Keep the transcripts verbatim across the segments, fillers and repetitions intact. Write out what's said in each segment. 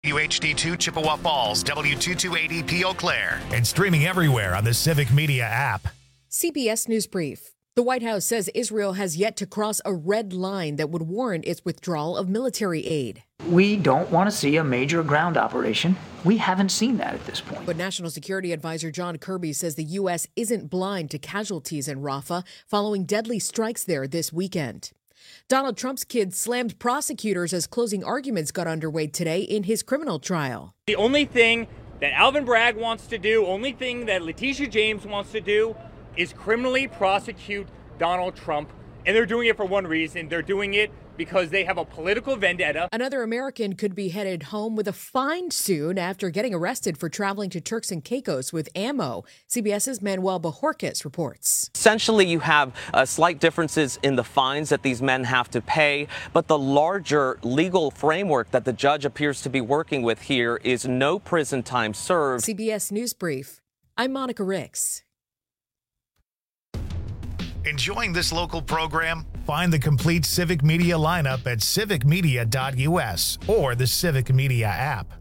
W H D two Chippewa Falls, W two two eight zero P Eau Claire, and streaming everywhere on the Civic Media app. C B S News Brief. The White House says Israel has yet to cross a red line that would warrant its withdrawal of military aid. We don't want to see a major ground operation. We haven't seen that at this point. But National Security Advisor John Kirby says the U S isn't blind to casualties in Rafah following deadly strikes there this weekend. Donald Trump's kid slammed prosecutors as closing arguments got underway today in his criminal trial. The only thing that Alvin Bragg wants to do, only thing that Letitia James wants to do is criminally prosecute Donald Trump. And they're doing it for one reason. They're doing it because they have a political vendetta. Another American could be headed home with a fine soon after getting arrested for traveling to Turks and Caicos with ammo. CBS's Manuel Bajorquez reports. Essentially, you have uh, slight differences in the fines that these men have to pay, but the larger legal framework that the judge appears to be working with here is no prison time served. C B S News Brief. I'm Monica Ricks. Enjoying this local program? Find the complete Civic Media lineup at civic media dot U S or the Civic Media app.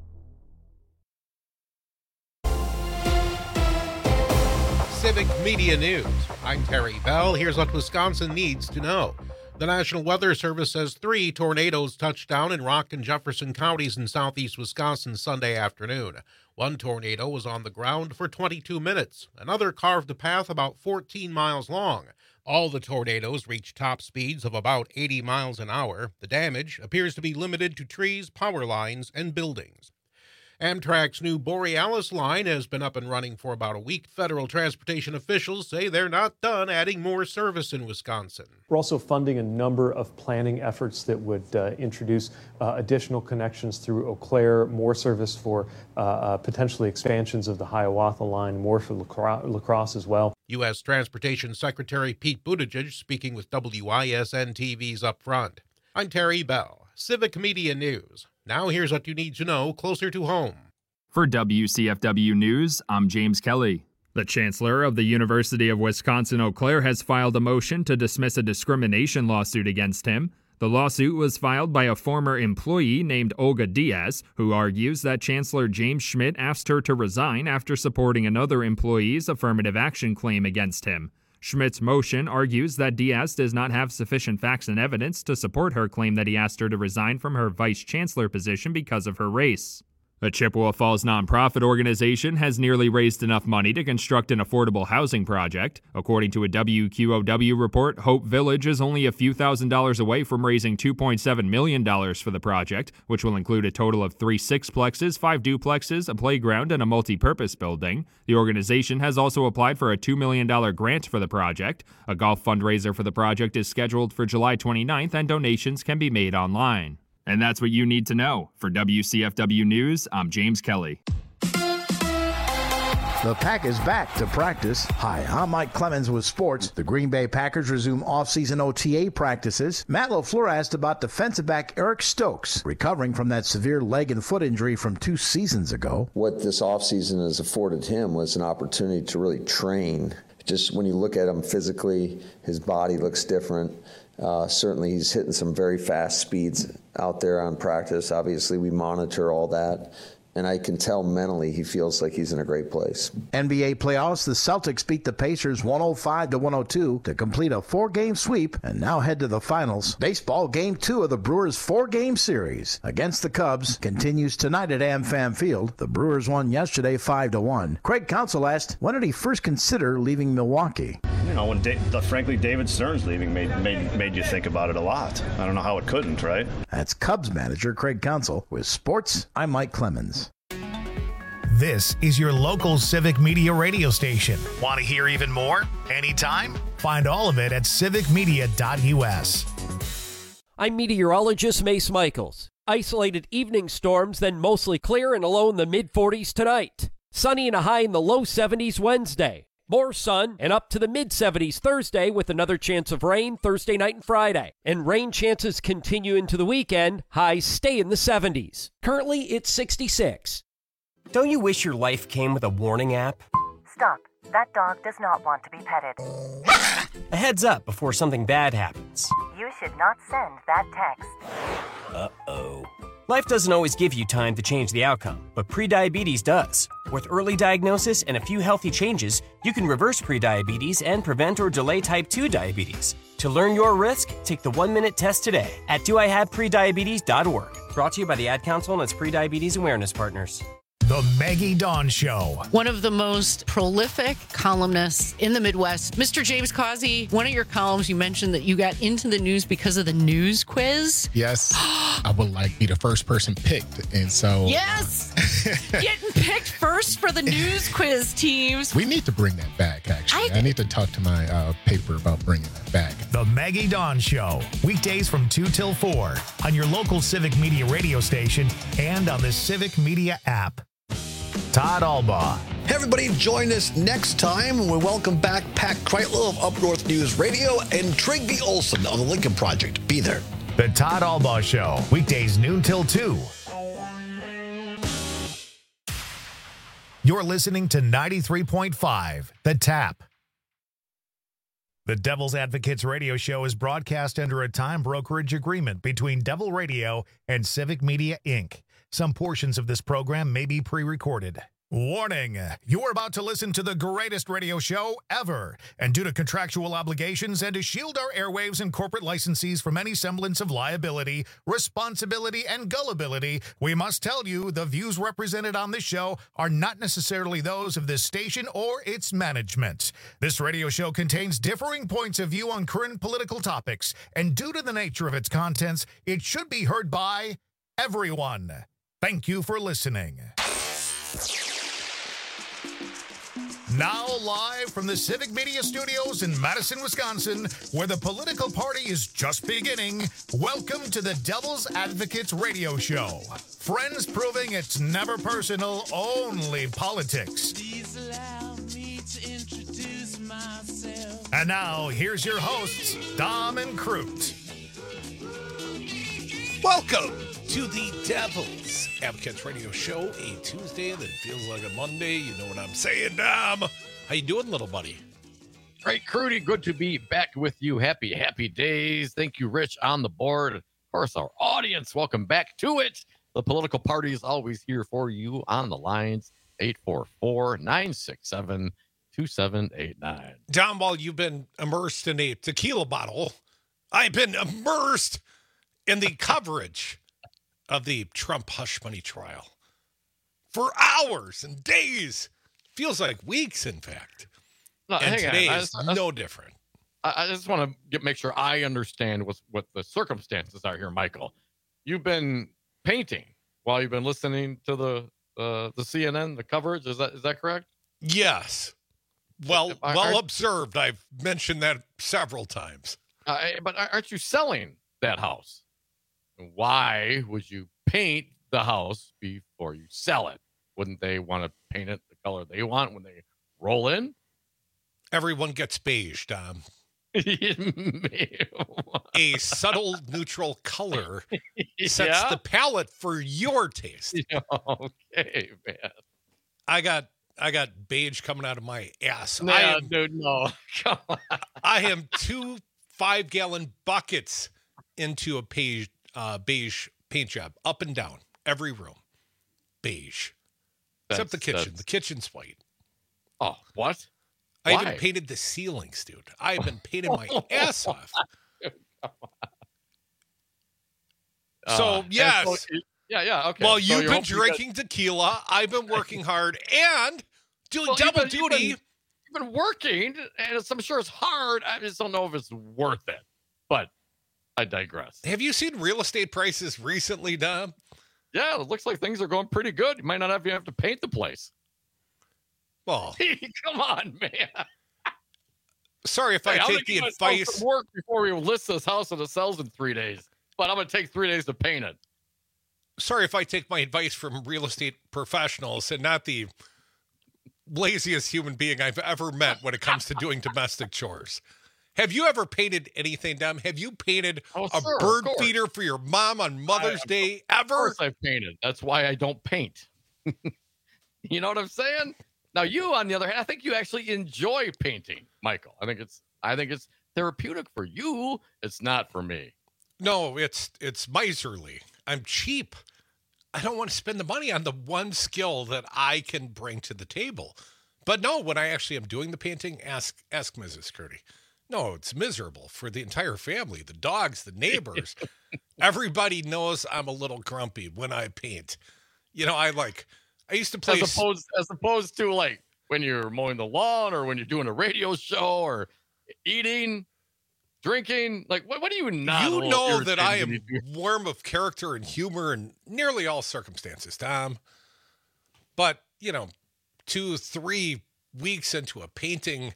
Civic Media News. I'm Terry Bell. Here's what Wisconsin needs to know. The National Weather Service says three tornadoes touched down in Rock and Jefferson counties in southeast Wisconsin Sunday afternoon. One tornado was on the ground for twenty-two minutes. Another carved a path about fourteen miles long. All the tornadoes reached top speeds of about eighty miles an hour. The damage appears to be limited to trees, power lines, and buildings. Amtrak's new Borealis line has been up and running for about a week. Federal transportation officials say they're not done adding more service in Wisconsin. We're also funding a number of planning efforts that would uh, introduce uh, additional connections through Eau Claire, more service for uh, uh, potentially expansions of the Hiawatha line, more for La Crosse, La Crosse as well. U S Transportation Secretary Pete Buttigieg speaking with W I S N T V's Upfront. I'm Terry Bell, Civic Media News. Now here's what you need to know closer to home. For W C F W News, I'm James Kelly. The Chancellor of the University of Wisconsin-Eau Claire has filed a motion to dismiss a discrimination lawsuit against him. The lawsuit was filed by a former employee named Olga Diaz, who argues that Chancellor James Schmidt asked her to resign after supporting another employee's affirmative action claim against him. Schmidt's motion argues that Diaz does not have sufficient facts and evidence to support her claim that he asked her to resign from her vice chancellor position because of her race. A Chippewa Falls nonprofit organization has nearly raised enough money to construct an affordable housing project. According to a W Q O W report, Hope Village is only a few thousand dollars away from raising two point seven million dollars for the project, which will include a total of three sixplexes, five duplexes, a playground, and a multi-purpose building. The organization has also applied for a two million dollars grant for the project. A golf fundraiser for the project is scheduled for July twenty-ninth, and donations can be made online. And that's what you need to know. For W C F W News, I'm James Kelly. The Pack is back to practice. Hi, I'm Mike Clemens with sports. The Green Bay Packers resume off-season O T A practices. Matt LaFleur asked about defensive back Eric Stokes, recovering from that severe leg and foot injury from two seasons ago. What this offseason has afforded him was an opportunity to really train. Just when you look at him physically, his body looks different. Uh, certainly he's hitting some very fast speeds out there on practice. Obviously, we monitor all that. And I can tell mentally he feels like he's in a great place. N B A playoffs, the Celtics beat the Pacers one oh five to one oh two to complete a four-game sweep and now head to the finals. Baseball game two of the Brewers' four-game series against the Cubs continues tonight at AmFam Field. The Brewers won yesterday five to one. Craig Counsell asked, when did he first consider leaving Milwaukee? You know, when da- the, frankly David Stearns leaving made, made made you think about it a lot. I don't know how it couldn't, right? That's Cubs manager Craig Counsell. With sports, I'm Mike Clemens. This is your local Civic Media radio station. Want to hear even more? Anytime? Find all of it at civic media dot U S. I'm meteorologist Mace Michaels. Isolated evening storms, then mostly clear and a low in the mid forties tonight. Sunny and a high in the low seventies Wednesday. More sun and up to the mid seventies Thursday with another chance of rain Thursday night and Friday. And rain chances continue into the weekend. Highs stay in the seventies. Currently, it's sixty-six. Don't you wish your life came with a warning app? Stop. That dog does not want to be petted. A heads up before something bad happens. You should not send that text. Uh-oh. Life doesn't always give you time to change the outcome, but prediabetes does. With early diagnosis and a few healthy changes, you can reverse prediabetes and prevent or delay type two diabetes. To learn your risk, take the one-minute test today at do I have prediabetes dot org. Brought to you by the Ad Council and its prediabetes awareness partners. The Maggie Dawn Show. One of the most prolific columnists in the Midwest, Mister James Causey. One of your columns, you mentioned that you got into the news because of the news quiz. Yes, I would like to be the first person picked, and so yes, getting picked first for the news quiz teams. We need to bring that back. Actually, I, I need to talk to my uh, paper about bringing that back. The Maggie Dawn Show, weekdays from two till four on your local Civic Media radio station and on the Civic Media app. Todd Albaugh. Hey, everybody, join us next time. We welcome back Pat Kreitlow of Up North News Radio and Trigby Olson of the Lincoln Project. Be there. The Todd Albaugh Show, weekdays noon till two. You're listening to ninety-three point five, The Tap. The Devil's Advocates radio show is broadcast under a time brokerage agreement between Devil Radio and Civic Media, Incorporated. Some portions of this program may be pre-recorded. Warning, you're about to listen to the greatest radio show ever. And due to contractual obligations and to shield our airwaves and corporate licensees from any semblance of liability, responsibility, and gullibility, we must tell you the views represented on this show are not necessarily those of this station or its management. This radio show contains differing points of view on current political topics, and due to the nature of its contents, it should be heard by everyone. Thank you for listening. Now live from the Civic Media Studios in Madison, Wisconsin, where the political party is just beginning, welcome to the Devil's Advocates radio show. Friends proving it's never personal, only politics. Please allow me to introduce myself. And now, here's your hosts, Dom and Crute. Welcome to the Devil's Advocates Radio Show, a Tuesday that feels like a Monday. You know what I'm saying, Dom? How you doing, little buddy? Great, Crudy. Good to be back with you. Happy, happy days. Thank you, Rich, on the board. Of course, our audience, welcome back to it. The political party is always here for you on the lines, eight four four, nine six seven, two seven eight nine. Dom, while you've been immersed in a tequila bottle, I've been immersed in the coverage of the Trump hush money trial for hours and days. Feels like weeks, in fact. No, and today on. is I just, no different. I, I just want to get make sure I understand what's, what the circumstances are here, Michael. You've been painting while you've been listening to the uh, the C N N, the coverage. Is that is that correct? Yes. Well, Are, well are, observed. I've mentioned that several times. Uh, but aren't you selling that house? Why would you paint the house before you sell it? Wouldn't they want to paint it the color they want when they roll in? Everyone gets beige, Dom. A subtle neutral color sets Yeah? the palette for your taste. Okay, man. I got I got beige coming out of my ass. No, I am, dude, no. Come on. I am two five gallon buckets into a beige, uh, beige paint job, up and down every room, beige, except the That's- kitchen. that's- The kitchen's white. Oh, what? I Why? even painted the ceilings, dude. I have been painting my ass off. So Uh, and yes, so- yeah, yeah, okay. Well, So you've you're been hoping you got- drinking tequila. I've been working hard and doing Well, you've double been- you've duty. been- You've been working, and it's, I'm sure it's hard. I just don't know if it's worth it. But I digress. Have you seen real estate prices recently, Dom? Yeah, it looks like things are going pretty good. You might not have, you have to paint the place. Well, Come on, man. sorry if Hey, I I'm gonna take the give myself advice. some work before we list this house and it sells in three days. But I'm going to take three days to paint it. Sorry if I take my advice from real estate professionals and not the laziest human being I've ever met when it comes to doing domestic chores. Have you ever painted anything, Dom? Have you painted Oh, a sure, of bird course. feeder for your mom on Mother's I- Day Of ever? course I've painted. That's why I don't paint. You know what I'm saying? Now you, on the other hand, I think you actually enjoy painting, Michael. I think it's I think it's therapeutic for you. It's not for me. No, it's it's miserly. I'm cheap. I don't want to spend the money on the one skill that I can bring to the table. But no, when I actually am doing the painting, ask ask Missus Curdy. No, it's miserable for the entire family, the dogs, the neighbors. Everybody knows I'm a little grumpy when I paint. You know, I like, I used to play. As opposed, as opposed to like when you're mowing the lawn or when you're doing a radio show or eating, drinking. Like, what, what do you not? You know that I am warm of character and humor in nearly all circumstances, Tom. But, you know, two, three weeks into a painting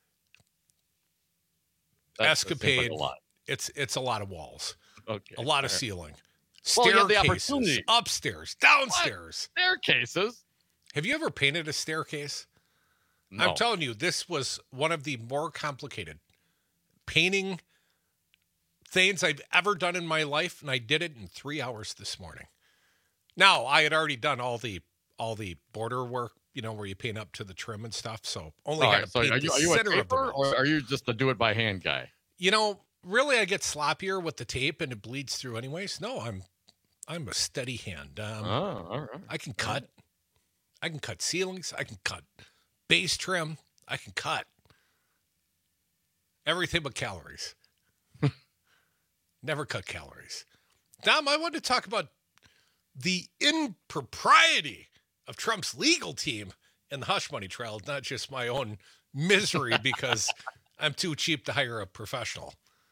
That's, escapade, that like a lot. it's it's a lot of walls. Okay. A lot of right. ceiling. Well, Staircases, upstairs, downstairs. What? Staircases. Have you ever painted a staircase? No. I'm telling you, this was one of the more complicated painting things I've ever done in my life, and I did it in three hours this morning. Now, I had already done all the all the border work, you know, where you paint up to the trim and stuff, so only all had right, to so paint are you, the are you center a of the walls. Or are you just a do-it-by-hand guy? You know, really, I get sloppier with the tape, and it bleeds through anyways. No, I'm I'm a steady hand. Um, oh, all right. I can cut. Right. I can cut ceilings. I can cut base trim. I can cut everything but calories. Never cut calories. Dom, I want to talk about the impropriety of Trump's legal team in the hush money trial, not just my own misery because I'm too cheap to hire a professional.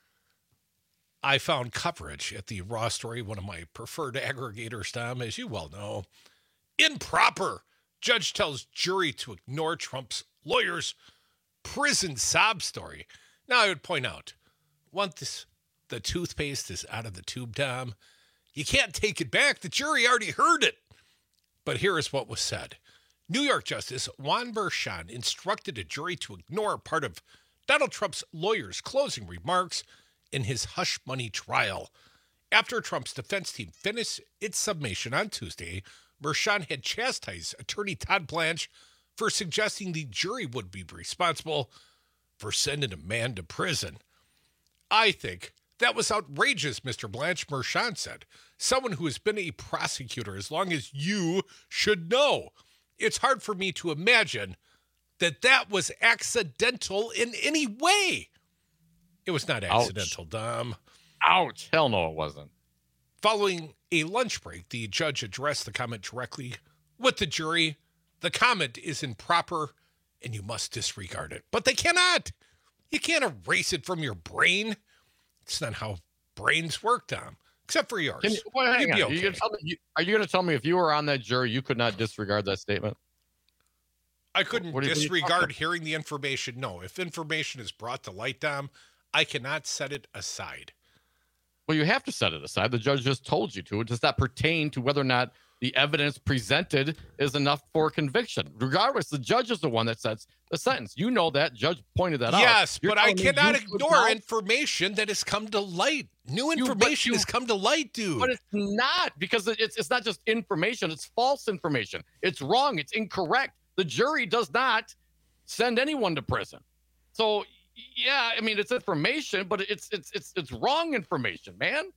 I found coverage at the Raw Story, one of my preferred aggregators, Tom, as you well know. Improper. Judge tells jury to ignore Trump's lawyer's prison sob story. Now, I would point out, once the toothpaste is out of the tube, Tom, you can't take it back. The jury already heard it. But here is what was said. New York Justice Juan Merchan instructed a jury to ignore part of Donald Trump's lawyer's closing remarks in his hush money trial. After Trump's defense team finished its summation on Tuesday, Merchan had chastised attorney Todd Blanche for suggesting the jury would be responsible for sending a man to prison. I think that was outrageous, Mister Blanche, Merchan said. Someone who has been a prosecutor as long as you should know. It's hard for me to imagine that that was accidental in any way. It was not accidental, Ouch. Dom. Ouch. Hell no, it wasn't. Following a lunch break, the judge addressed the comment directly with the jury. The comment is improper, and you must disregard it. But they cannot. You can't erase it from your brain. It's not how brains work, Tom, except for yours. You, well, hang You'd on. be Are okay. you gonna tell me, you, are you going to tell me if you were on that jury, you could not disregard that statement? I couldn't What do you- what do you disregard talk hearing the information. No, if information is brought to light, Dom, I cannot set it aside. Well, you have to set it aside. The judge just told you to. It does not pertain to whether or not the evidence presented is enough for conviction. Regardless, the judge is the one that sets the sentence. You know that. Judge pointed that out. Yes, You're but I telling me cannot you could ignore not- information that has come to light. New You- but information you- has come to light, dude. But it's not, because it's it's not just information. It's false information. It's wrong. It's incorrect. The jury does not send anyone to prison. So, yeah, I mean, it's information, but it's it's it's it's wrong information, man.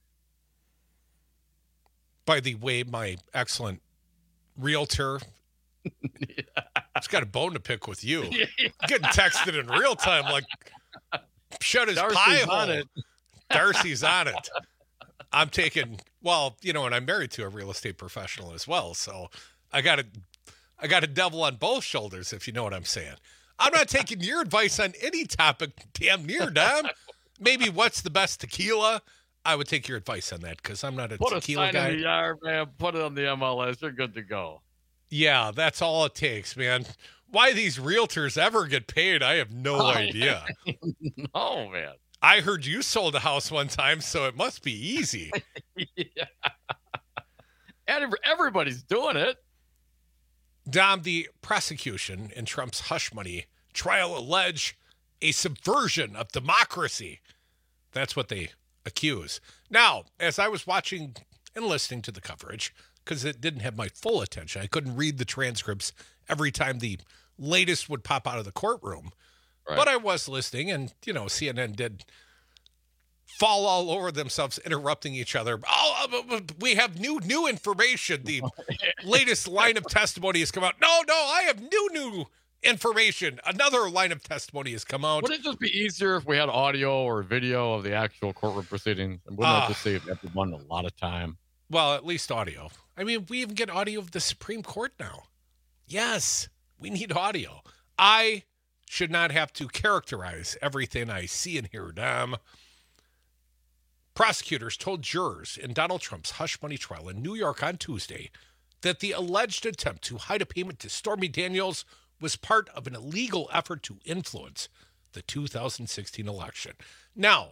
By the way, my excellent realtor yeah. has got a bone to pick with you. Yeah. Getting texted in real time like, shut his Darcy's pie on hole. it. Darcy's on it. I'm taking, well, you know, and I'm married to a real estate professional as well. So I got a, I got a devil on both shoulders, if you know what I'm saying. I'm not taking your advice on any topic, damn near, Dom. Maybe what's the best tequila? I would take your advice on that because I'm not a Put tequila a sign guy. in the yard, man. Put it on the M L S. You're good to go. Yeah, that's all it takes, man. Why these realtors ever get paid, I have no Oh, idea. No, man. I heard you sold a house one time, so it must be easy. Yeah. And everybody's doing it. Dom, the prosecution in Trump's hush money trial allege a subversion of democracy. That's what they accuse. Now, as I was watching and listening to the coverage, because it didn't have my full attention, I couldn't read the transcripts every time the latest would pop out of the courtroom. Right. But I was listening, and, you know, C N N did fall all over themselves, interrupting each other. Oh, we have new new information. The latest line of testimony has come out. No, no, I have new new information. Another line of testimony has come out. Would it just be easier if we had audio or video of the actual courtroom proceedings? And wouldn't Uh, that just save everyone a lot of time? Well, at least audio. I mean, we even get audio of the Supreme Court now. Yes, we need audio. I should not have to characterize everything I see and hear. Damn. Prosecutors told jurors in Donald Trump's hush money trial in New York on Tuesday that the alleged attempt to hide a payment to Stormy Daniels was part of an illegal effort to influence the two thousand sixteen election. Now,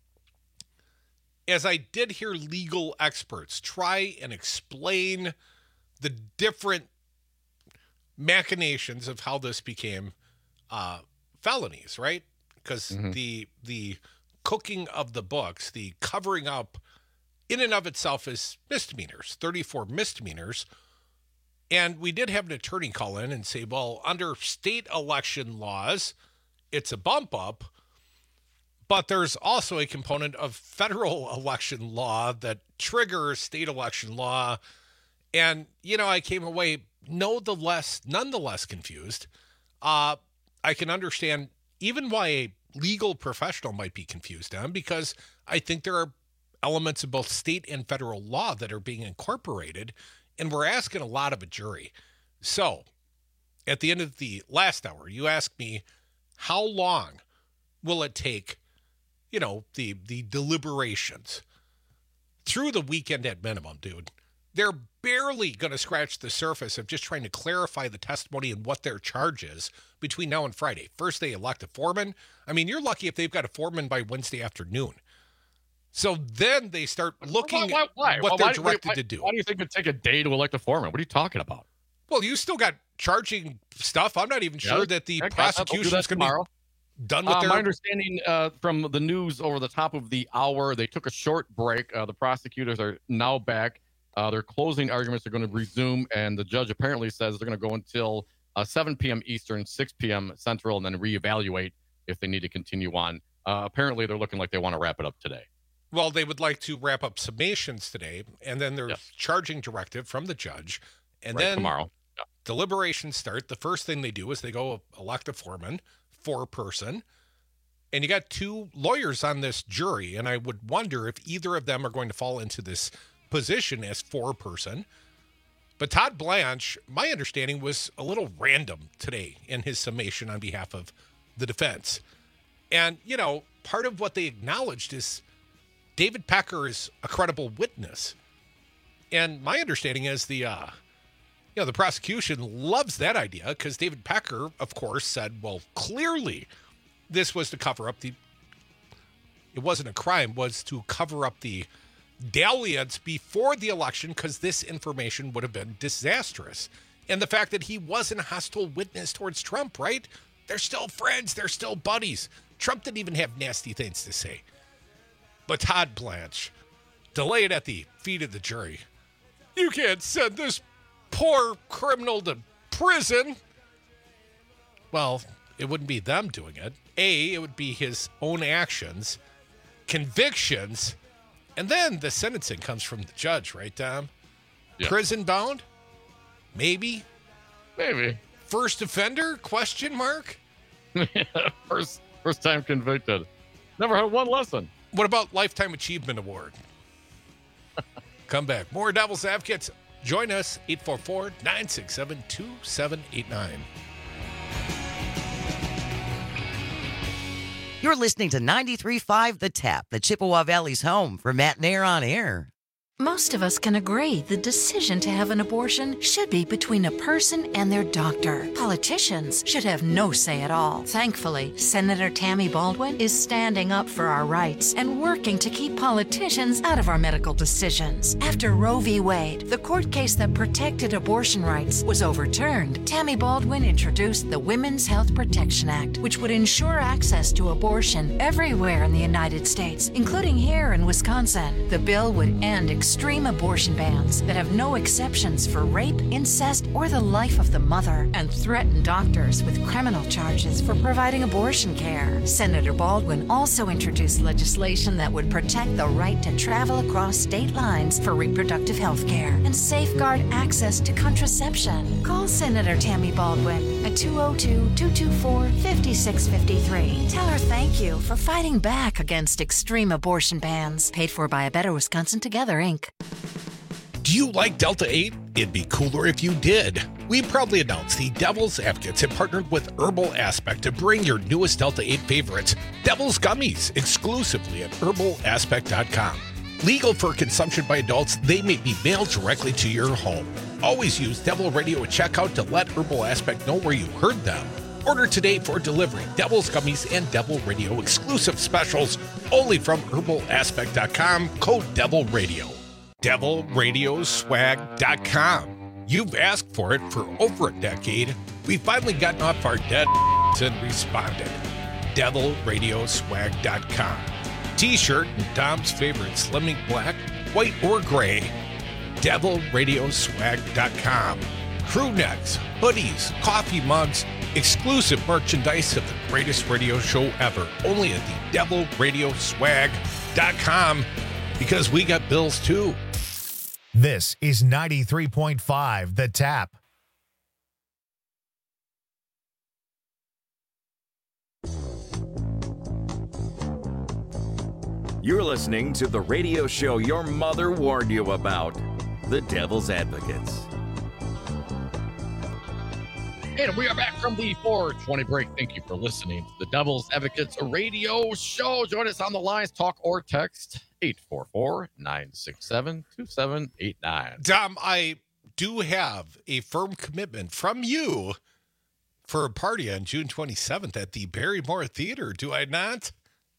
as I did hear legal experts try and explain the different machinations of how this became uh, felonies, right? Because mm-hmm. the the cooking of the books, the covering up in and of itself is misdemeanors, thirty-four misdemeanors. And we did have an attorney call in and say, well, under state election laws, it's a bump up. But there's also a component of federal election law that triggers state election law. And, you know, I came away no the less, nonetheless confused. Uh, I can understand even why a legal professional might be confused on, because I think there are elements of both state and federal law that are being incorporated, and we're asking a lot of a jury. So at the end of the last hour, you asked me, how long will it take, you know, the the deliberations through the weekend at minimum, dude? They're barely going to scratch the surface of just trying to clarify the testimony and what their charge is between now and Friday. First, they elect a foreman. I mean, you're lucky if they've got a foreman by Wednesday afternoon. So then they start looking why, why, why? at what well, they're why, directed why, to do. Why do you think it'd take a day to elect a foreman? What are you talking about? Well, you still got charging stuff. I'm not even sure yeah, that the okay, prosecution is going to be done with uh, their... My understanding uh, from the news over the top of the hour, they took a short break. Uh, the prosecutors are now back. Uh, their closing arguments are going to resume, and the judge apparently says they're going to go until uh, seven p.m. Eastern, six p.m. Central, and then reevaluate if they need to continue on. Uh, apparently, they're looking like they want to wrap it up today. Well, they would like to wrap up summations today, and then there's yes. charging directive from the judge, and right, then tomorrow yeah. deliberations start. The first thing they do is they go elect a foreman, four-person, and you got two lawyers on this jury, and I would wonder if either of them are going to fall into this position as four-person. But Todd Blanche, my understanding, was a little random today in his summation on behalf of the defense. And, you know, part of what they acknowledged is David Pecker is a credible witness. And my understanding is the, uh, you know, the prosecution loves that idea because David Pecker, of course, said, well, clearly this was to cover up the, it wasn't a crime, was to cover up the dalliance before the election because this information would have been disastrous. And the fact that he wasn't a hostile witness towards Trump, right? They're still friends. They're still buddies. Trump didn't even have nasty things to say. But Todd Blanche delayed at the feet of the jury. You can't send this poor criminal to prison. Well, it wouldn't be them doing it. A, it would be his own actions, convictions, and then the sentencing comes from the judge, right, Tom? Yeah. Prison bound? Maybe. Maybe. First offender? Question mark? first, first time convicted. Never had one lesson. What about Lifetime Achievement Award? Come back. More Devil's Advocates. Join us, eight four four, nine six seven, two seven eight nine. You're listening to ninety-three point five The Tap, the Chippewa Valley's home for Matt Nair on Air. Most of us can agree the decision to have an abortion should be between a person and their doctor. Politicians should have no say at all. Thankfully, Senator Tammy Baldwin is standing up for our rights and working to keep politicians out of our medical decisions. After Roe v. Wade, the court case that protected abortion rights, was overturned, Tammy Baldwin introduced the Women's Health Protection Act, which would ensure access to abortion everywhere in the United States, including here in Wisconsin. The bill would end extreme abortion bans that have no exceptions for rape, incest, or the life of the mother, and threaten doctors with criminal charges for providing abortion care. Senator Baldwin also introduced legislation that would protect the right to travel across state lines for reproductive health care and safeguard access to contraception. Call Senator Tammy Baldwin at two oh two, two two four, five six five three. Tell her thank you for fighting back against extreme abortion bans. Paid for by A Better Wisconsin Together, Incorporated. Do you like Delta eight? It'd be cooler if you did. We proudly announce the Devil's Advocates have partnered with Herbal Aspect to bring your newest Delta eight favorites, Devil's Gummies, exclusively at herbal aspect dot com. Legal for consumption by adults, they may be mailed directly to your home. Always use Devil Radio at checkout to let Herbal Aspect know where you heard them. Order today for delivery. Devil's Gummies and Devil Radio exclusive specials only from herbal aspect dot com, code Devil Radio. devil radio swag dot com. You've asked for it for over a decade. We've finally gotten off our dead and responded. devil radio swag dot com. T-shirt and Tom's favorite Slimming Black, white or gray. devil radio swag dot com. Crew necks, hoodies, coffee mugs, exclusive merchandise of the greatest radio show ever. Only at the devil radio swag dot com, because we got bills too. This is ninety-three point five The Tap. You're listening to the radio show your mother warned you about, The Devil's Advocates. And we are back from the four twenty break. Thank you for listening to the Devil's Advocates radio show. Join us on the lines, talk or text eight four four, nine six seven, two seven eight nine. Dom, I do have a firm commitment from you for a party on June twenty-seventh at the Barrymore Theater, do I not?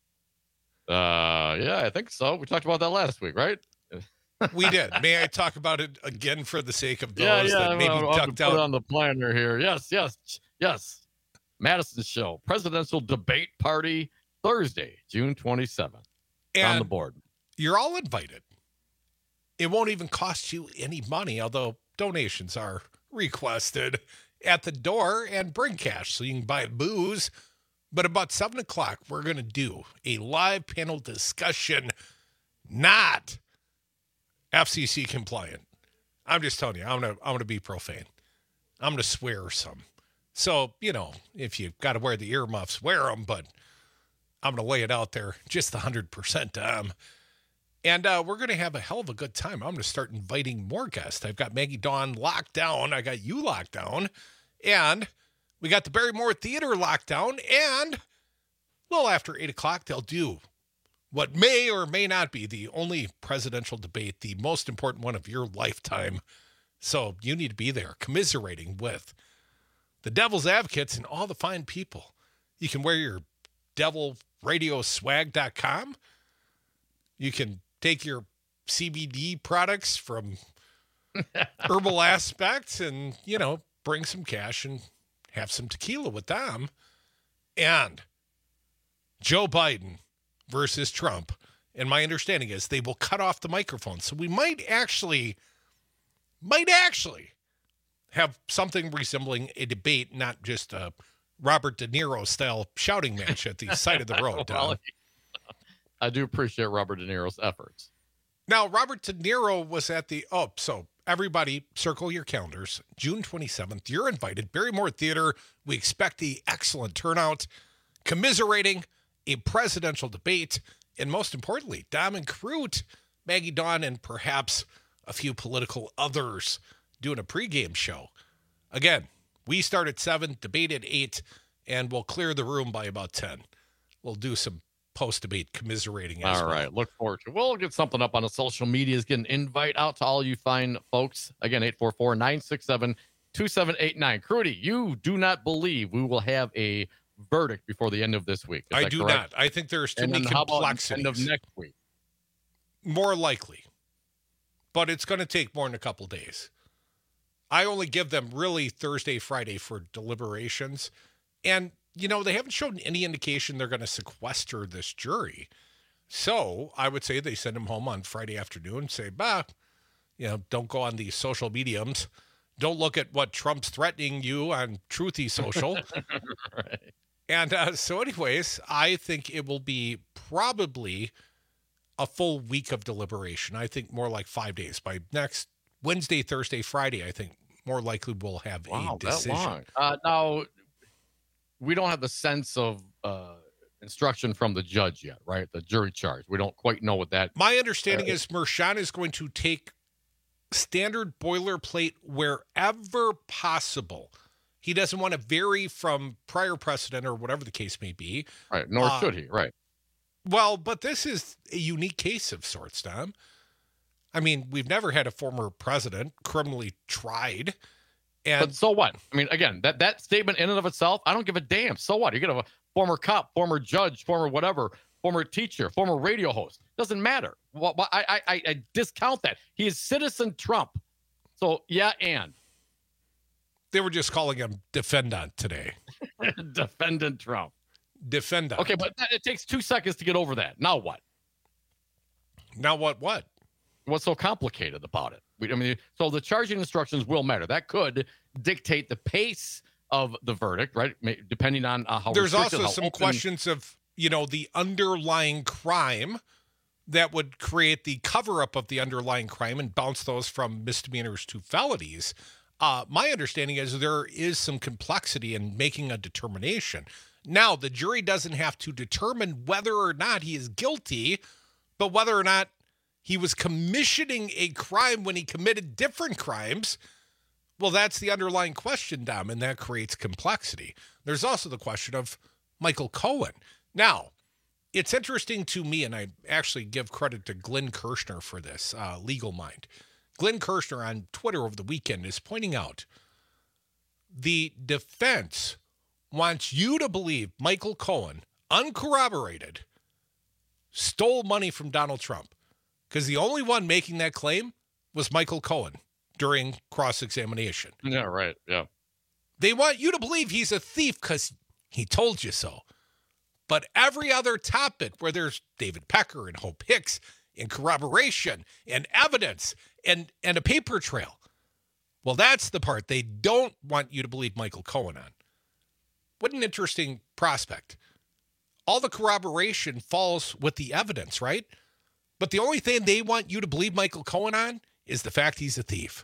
Uh, yeah, I think so. We talked about that last week, right? We did. May I talk about it again for the sake of those yeah, yeah, that maybe I'll, ducked I'll out? Put it on the planner here. Yes, yes, yes. Madison Show, presidential debate party, Thursday, June twenty-seventh. And on the board. You're all invited. It won't even cost you any money, although donations are requested at the door, and bring cash so you can buy booze. But about seven o'clock, we're going to do a live panel discussion, not F C C compliant. I'm just telling you, I'm going to I'm going to be profane. I'm going to swear some. So, you know, if you've got to wear the earmuffs, wear them, but I'm going to lay it out there just one hundred percent. Um, and uh, we're going to have a hell of a good time. I'm going to start inviting more guests. I've got Maggie Dawn locked down. I got you locked down. And we got the Barrymore Theater locked down. And a little after eight o'clock, they'll do what may or may not be the only presidential debate, the most important one of your lifetime. So you need to be there commiserating with the Devil's Advocates and all the fine people. You can wear your devil radio swag dot com. You can take your C B D products from Herbal Aspect and, you know, bring some cash and have some tequila with them. And Joe Biden versus Trump. And my understanding is they will cut off the microphone. So we might actually, might actually have something resembling a debate, not just a Robert De Niro style shouting match at the side of the road. Well, I do appreciate Robert De Niro's efforts. Now, Robert De Niro was at the, oh, so everybody circle your calendars. June twenty-seventh, you're invited. Barrymore Theater. We expect the excellent turnout, commiserating a presidential debate, and most importantly, Dom and Crute, Maggie Dawn, and perhaps a few political others doing a pregame show. Again, we start at seven, debate at eight, and we'll clear the room by about ten. We'll do some post-debate commiserating as All well. right, look forward to it. We'll get something up on the social medias, get an invite out to all you fine folks. Again, eight four four, nine six seven, two seven eight nine. Crudy, you do not believe we will have a verdict before the end of this week. Is I that do correct? not. I think there's too And many then how about complexities. end of next week? More likely. But it's going to take more than a couple days. I only give them really Thursday, Friday for deliberations. And, you know, they haven't shown any indication they're going to sequester this jury. So I would say they send him home on Friday afternoon, say, bah, you know, don't go on these social mediums. Don't look at what Trump's threatening you on Truthy Social. Right. And uh, so anyways, I think it will be probably a full week of deliberation. I think more like five days. By next Wednesday, Thursday, Friday, I think more likely we'll have Wow, a decision. that long. Uh, now, we don't have the sense of uh, instruction from the judge yet, right? The jury charge. We don't quite know what that. My understanding uh, is Merchan is going to take standard boilerplate wherever possible. He doesn't want to vary from prior precedent or whatever the case may be. Right, nor Uh, should he, right. Well, but this is a unique case of sorts, Tom. I mean, we've never had a former president criminally tried. And But so what? I mean, again, that, that statement in and of itself, I don't give a damn. So what? You're going to have a former cop, former judge, former whatever, former teacher, former radio host. Doesn't matter. Well, I, I, I discount that. He is Citizen Trump. So, yeah, and. They were just calling him defendant today. Defendant Trump. Defendant. Okay, but that, it takes two seconds to get over that. Now what? Now what? What? What's so complicated about it? We, I mean, so the charging instructions will matter. That could dictate the pace of the verdict, right? May- Depending on uh, how There's restricted, also how some open- questions of, you know, the underlying crime that would create the cover-up of the underlying crime and bounce those from misdemeanors to felonies. Uh, my understanding is there is some complexity in making a determination. Now, the jury doesn't have to determine whether or not he is guilty, but whether or not he was commissioning a crime when he committed different crimes. Well, that's the underlying question, Dom, and that creates complexity. There's also the question of Michael Cohen. Now, it's interesting to me, and I actually give credit to Glenn Kirshner for this, uh, Legal Mind. Glenn Kirshner on Twitter over the weekend is pointing out the defense wants you to believe Michael Cohen, uncorroborated, stole money from Donald Trump because the only one making that claim was Michael Cohen during cross-examination. Yeah, right. Yeah. They want you to believe he's a thief because he told you so. But every other topic where there's David Pecker and Hope Hicks and corroboration and evidence and, and a paper trail, well, that's the part they don't want you to believe Michael Cohen on. What an interesting prospect. All the corroboration falls with the evidence, right? But the only thing they want you to believe Michael Cohen on is the fact he's a thief.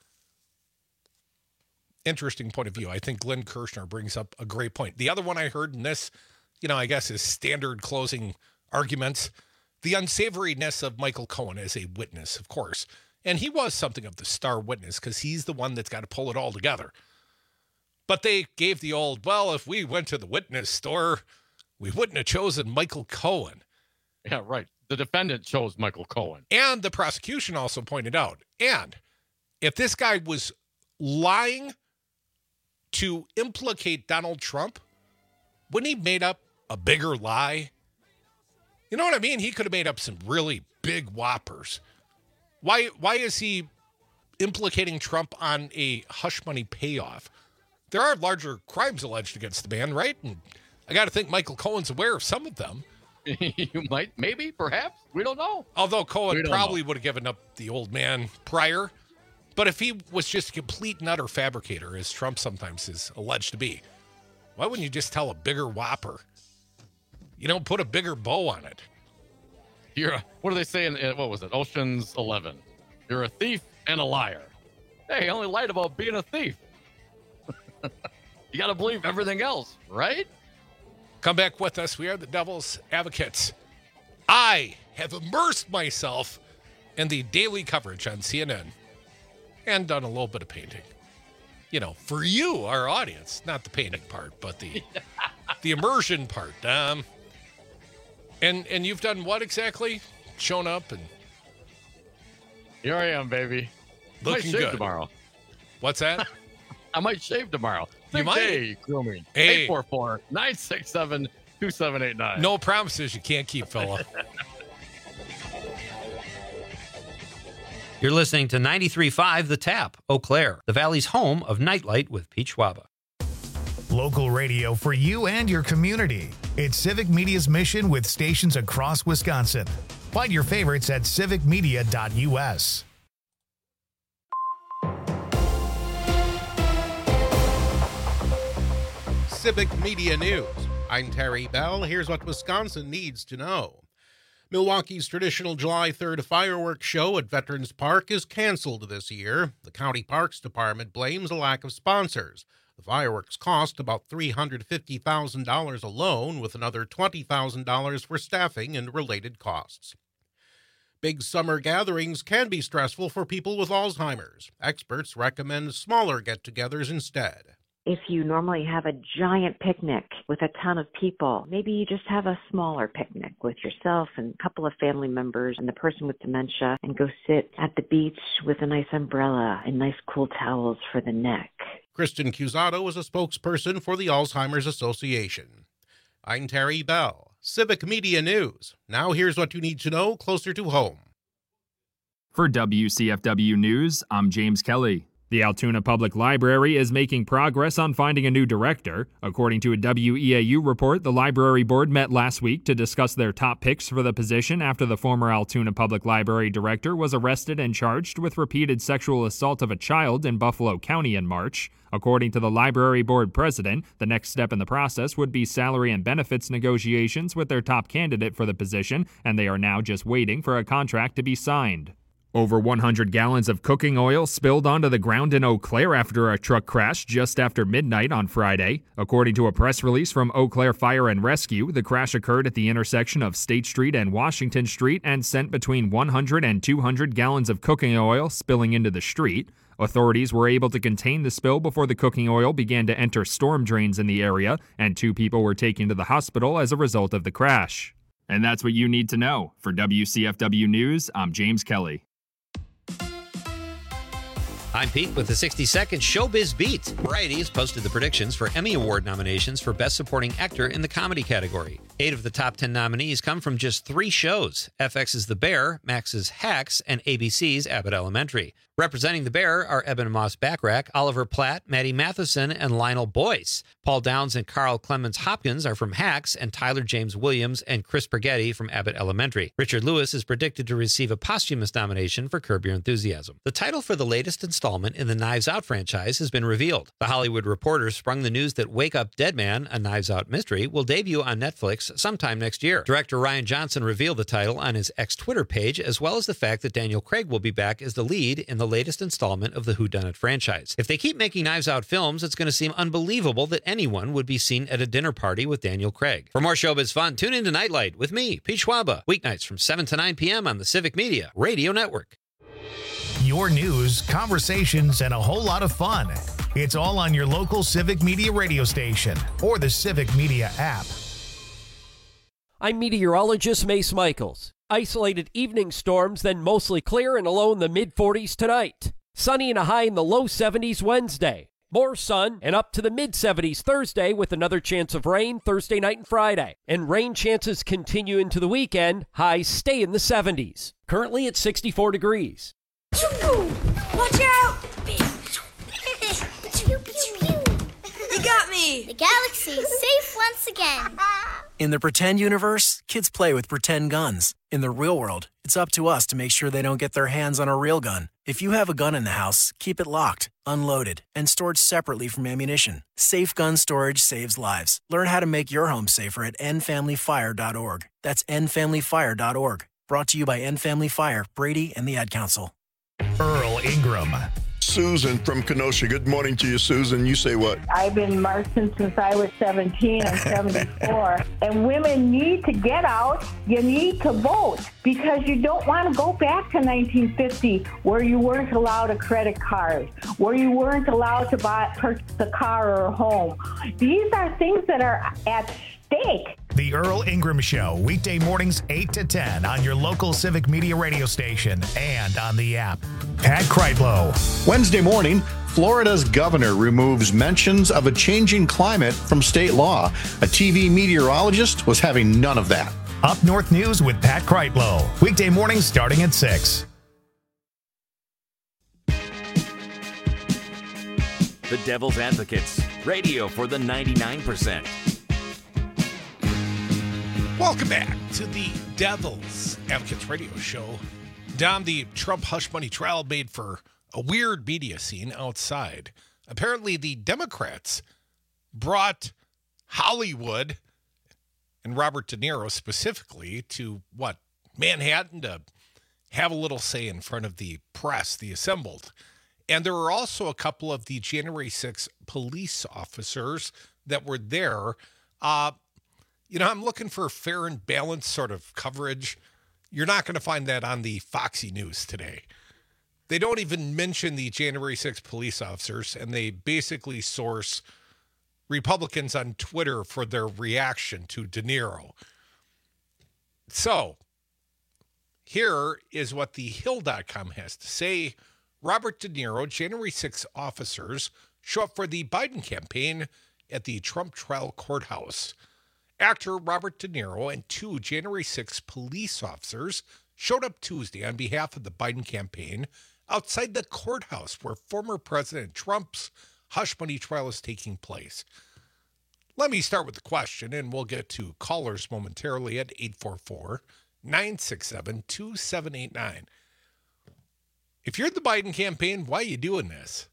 Interesting point of view. I think Glenn Kirshner brings up a great point. The other one I heard in this, you know, I guess is standard closing arguments, the unsavoriness of Michael Cohen as a witness, of course. And he was something of the star witness because he's the one that's got to pull it all together. But they gave the old, well, if we went to the witness store, we wouldn't have chosen Michael Cohen. Yeah, right. The defendant chose Michael Cohen. And the prosecution also pointed out, and if this guy was lying to implicate Donald Trump, wouldn't he have made up a bigger lie? You know what I mean? He could have made up some really big whoppers. Why, why is he implicating Trump on a hush money payoff? There are larger crimes alleged against the man, right? And I got to think Michael Cohen's aware of some of them. You might, maybe, perhaps. We don't know. Although Cohen We don't probably know. would have given up the old man prior. But if he was just a complete and utter fabricator, as Trump sometimes is alleged to be, why wouldn't you just tell a bigger whopper? You don't put a bigger bow on it. You're a, what do they say in, in what was it? Ocean's eleven. You're a thief and a liar. Hey, he only lied about being a thief. You got to believe everything else, right? Come back with us. We are the Devil's Advocates. I have immersed myself in the daily coverage on C N N and done a little bit of painting. You know, for you, our audience, not the painting part, but the the immersion part. Um, and and you've done what exactly? Shown up and Here I am, baby. looking might shave good. tomorrow. What's that? I might shave tomorrow. You Big might. day grooming. Hey. eight four four, nine six seven, two seven eight nine. No promises you can't keep, fella. You're listening to ninety-three point five The Tap, Eau Claire, the Valley's home of Nightlight with Pete Schwaba. Local radio for you and your community. It's Civic Media's mission with stations across Wisconsin. Find your favorites at civic media dot u s. Civic Media News. I'm Terry Bell. Here's what Wisconsin needs to know. Milwaukee's traditional July third fireworks show at Veterans Park is canceled this year. The County Parks Department blames a lack of sponsors. The fireworks cost about three hundred fifty thousand dollars alone, with another twenty thousand dollars for staffing and related costs. Big summer gatherings can be stressful for people with Alzheimer's. Experts recommend smaller get-togethers instead. If you normally have a giant picnic with a ton of people, maybe you just have a smaller picnic with yourself and a couple of family members and the person with dementia, and go sit at the beach with a nice umbrella and nice cool towels for the neck. Kristen Cusato is a spokesperson for the Alzheimer's Association. I'm Terry Bell, Civic Media News. Now here's what you need to know closer to home. For W C F W News, I'm James Kelly. The Altoona Public Library is making progress on finding a new director. According to a W E A U report, the library board met last week to discuss their top picks for the position after the former Altoona Public Library director was arrested and charged with repeated sexual assault of a child in Buffalo County in March. According to the library board president, the next step in the process would be salary and benefits negotiations with their top candidate for the position, and they are now just waiting for a contract to be signed. Over one hundred gallons of cooking oil spilled onto the ground in Eau Claire after a truck crash just after midnight on Friday. According to a press release from Eau Claire Fire and Rescue, the crash occurred at the intersection of State Street and Washington Street and sent between one hundred and two hundred gallons of cooking oil spilling into the street. Authorities were able to contain the spill before the cooking oil began to enter storm drains in the area, and two people were taken to the hospital as a result of the crash. And that's what you need to know. For W C F W News, I'm James Kelly. I'm Pete with the sixty second Showbiz Beat. Variety has posted the predictions for Emmy Award nominations for Best Supporting Actor in the comedy category. Eight of the top ten nominees come from just three shows: F X's The Bear, Max's Hacks, and A B C's Abbott Elementary. Representing The Bear are Eben Moss-Backrack, Oliver Platt, Maddie Matheson, and Lionel Boyce. Paul Downs and Carl Clemens Hopkins are from Hacks, and Tyler James Williams and Chris Spaghetti from Abbott Elementary. Richard Lewis is predicted to receive a posthumous nomination for Curb Your Enthusiasm. The title for the latest installment in the Knives Out franchise has been revealed. The Hollywood Reporter sprung the news that Wake Up Dead Man, a Knives Out mystery, will debut on Netflix sometime next year. Director Rian Johnson revealed the title on his ex-Twitter page, as well as the fact that Daniel Craig will be back as the lead in the latest installment of the Whodunit franchise. If they keep making Knives Out films, it's going to seem unbelievable that anyone would be seen at a dinner party with Daniel Craig. For more showbiz fun, tune in to Nightlight with me, Pete Schwaba, weeknights from seven to nine p.m. on the Civic Media Radio Network. Your news, conversations, and a whole lot of fun. It's all on your local Civic Media radio station or the Civic Media app. I'm meteorologist Mace Michaels. Isolated evening storms, then mostly clear and a low in the mid forties tonight. Sunny and a high in the low seventies Wednesday. More sun and up to the mid seventies Thursday with another chance of rain Thursday night and Friday. And rain chances continue into the weekend. Highs stay in the seventies. Currently at sixty-four degrees. Watch out! You got me! The galaxy is safe once again. In the pretend universe, kids play with pretend guns. In the real world, it's up to us to make sure they don't get their hands on a real gun. If you have a gun in the house, keep it locked, unloaded, and stored separately from ammunition. Safe gun storage saves lives. Learn how to make your home safer at end family fire dot org. That's end family fire dot org. Brought to you by End Family Fire, Brady, and the Ad Council. Earl Ingram. Susan from Kenosha. Good morning to you, Susan. You say what? I've been marching since I was seventeen. I'm seventy-four. And women need to get out. You need to vote because you don't want to go back to nineteen fifty where you weren't allowed a credit card, where you weren't allowed to buy purchase a car or a home. These are things that are at stake. The Earl Ingram Show, weekday mornings eight to ten on your local Civic Media radio station and on the app. Pat Kreitlow. Wednesday morning, Florida's governor removes mentions of a changing climate from state law. A T V meteorologist was having none of that. Up North News with Pat Kreitlow. Weekday mornings starting at six. The Devil's Advocates radio for the ninety-nine percent. Welcome back to the Devil's Advocates Radio Show. Dom, the Trump hush money trial made for a weird media scene outside. Apparently, the Democrats brought Hollywood and Robert De Niro specifically to, what, Manhattan to have a little say in front of the press, the assembled. And there were also a couple of the January sixth police officers that were there. Uh, you know, I'm looking for fair and balanced sort of coverage. You're not going to find that on the Foxy News today. They don't even mention the January sixth police officers, and they basically source Republicans on Twitter for their reaction to De Niro. So, here is what the Hill dot com has to say. Robert De Niro, January sixth officers show up for the Biden campaign at the Trump trial courthouse. Actor Robert De Niro and two January sixth police officers showed up Tuesday on behalf of the Biden campaign outside the courthouse where former President Trump's hush money trial is taking place. Let me start with the question, and we'll get to callers momentarily at eight four four, nine six seven, two seven eight nine. If you're the Biden campaign, why are you doing this?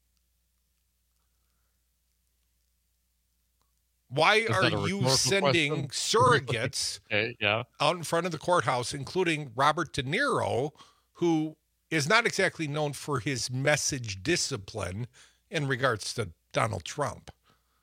Why are you sending surrogates okay, yeah. out in front of the courthouse, including Robert De Niro, who is not exactly known for his message discipline in regards to Donald Trump?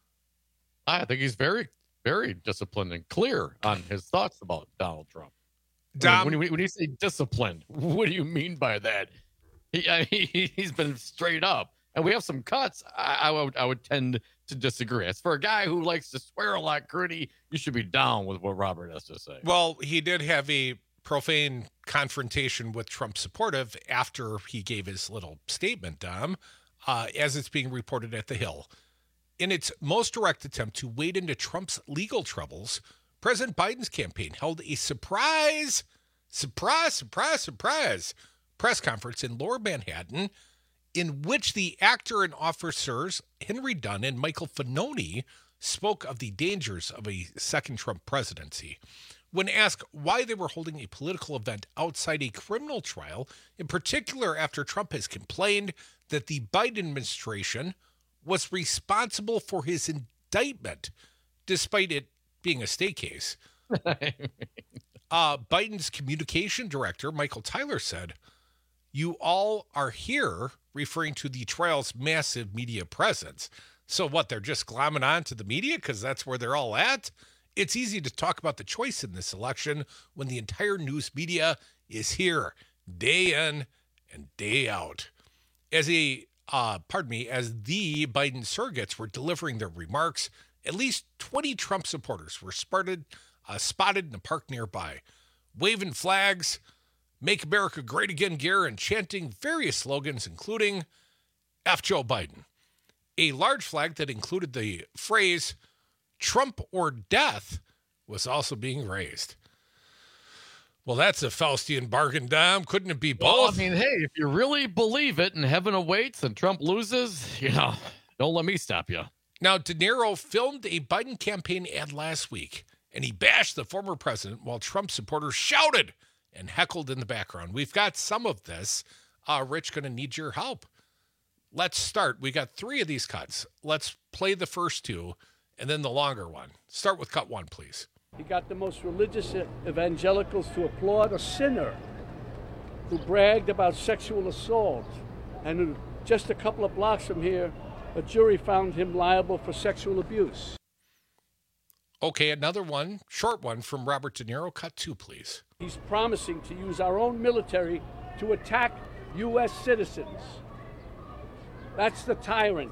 I think he's very, very disciplined and clear on his thoughts about Donald Trump. Dom, when, you, when you say disciplined, what do you mean by that? He, I mean, he's been straight up. And we have some cuts. I, I would I would tend to disagree. As for a guy who likes to swear a lot, Crudy, you should be down with what Robert has to say. Well, he did have a profane confrontation with Trump supportive after he gave his little statement, Dom, uh, as it's being reported at The Hill. In its most direct attempt to wade into Trump's legal troubles, President Biden's campaign held a surprise, surprise, surprise, surprise press conference in Lower Manhattan in which the actor and officers Henry Dunn and Michael Finoni spoke of the dangers of a second Trump presidency. When asked why they were holding a political event outside a criminal trial, in particular after Trump has complained that the Biden administration was responsible for his indictment, despite it being a state case. uh, Biden's communication director, Michael Tyler, said, "You all are here," referring to the trial's massive media presence. So what, they're just glomming on to the media because that's where they're all at? It's easy to talk about the choice in this election when the entire news media is here day in and day out. As a, uh, pardon me, as the Biden surrogates were delivering their remarks, at least twenty Trump supporters were spotted, uh, spotted in a park nearby, waving flags, "Make America Great Again" gear, and chanting various slogans, including F Joe Biden. A large flag that included the phrase "Trump or death" was also being raised. Well, that's a Faustian bargain, Dom. Couldn't it be both? Well, I mean, hey, if you really believe it and heaven awaits and Trump loses, you know, don't let me stop you. Now, De Niro filmed a Biden campaign ad last week, and he bashed the former president while Trump supporters shouted and heckled in the background. We've got some of this. Uh, Rich, going to need your help. Let's start. We got three of these cuts. Let's play the first two and then the longer one. Start with cut one, please. He got the most religious evangelicals to applaud a sinner who bragged about sexual assault. And who, just a couple of blocks from here, a jury found him liable for sexual abuse. Okay, another one, short one from Robert De Niro. Cut two, please. He's promising to use our own military to attack U S citizens. That's the tyrant.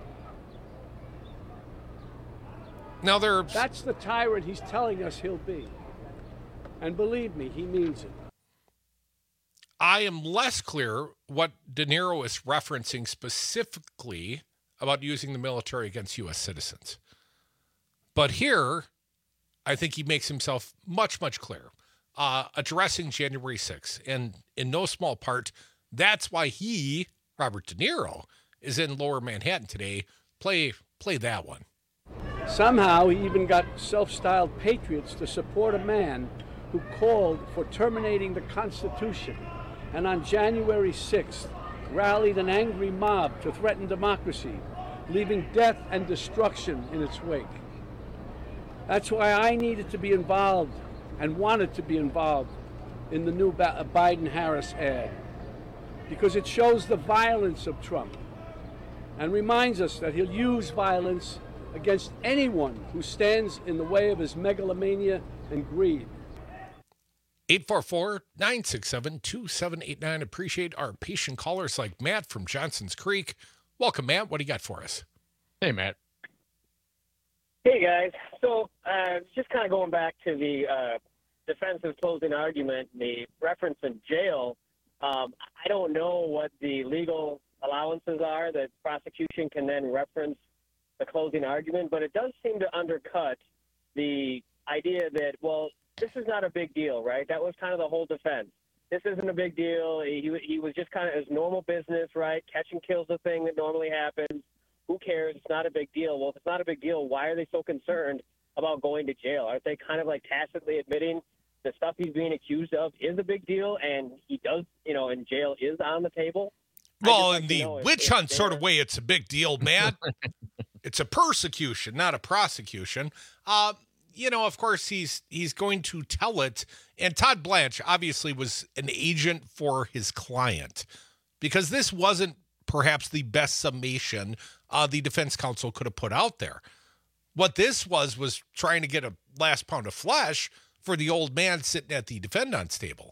Now they're... That's the tyrant he's telling us he'll be. And believe me, he means it. I am less clear what De Niro is referencing specifically about using the military against U S citizens. But here, I think he makes himself much, much clearer. Uh, addressing January sixth. And in no small part, that's why he, Robert De Niro, is in Lower Manhattan today. Play Play that one. Somehow, he even got self-styled patriots to support a man who called for terminating the Constitution, and on January sixth, rallied an angry mob to threaten democracy, leaving death and destruction in its wake. That's why I needed to be involved and wanted to be involved in the new Biden-Harris ad, because it shows the violence of Trump and reminds us that he'll use violence against anyone who stands in the way of his megalomania and greed. eight four four, nine six seven, two seven eight nine. Appreciate our patient callers like Matt from Johnson's Creek. Welcome, Matt. What do you got for us? Hey, Matt. Hey, guys. So uh, just kind of going back to the uh, defense's closing argument, the reference in jail, um, I don't know what the legal allowances are that prosecution can then reference the closing argument, but it does seem to undercut the idea that, well, this is not a big deal, right? That was kind of the whole defense. This isn't a big deal. He, he was just kind of his normal business, right? Catch and kill's a thing that normally happens. Who cares? It's not a big deal. Well, if it's not a big deal, why are they so concerned about going to jail? Aren't they kind of like tacitly admitting the stuff he's being accused of is a big deal, and he does, you know, and jail is on the table? Well, like in the if, witch if hunt sort of way, it's a big deal, Matt. It's a persecution, not a prosecution. Uh, you know, of course, he's he's going to tell it. And Todd Blanche obviously was an agent for his client, because this wasn't perhaps the best summation uh, the defense counsel could have put out there. What this was was trying to get a last pound of flesh for the old man sitting at the defendant's table.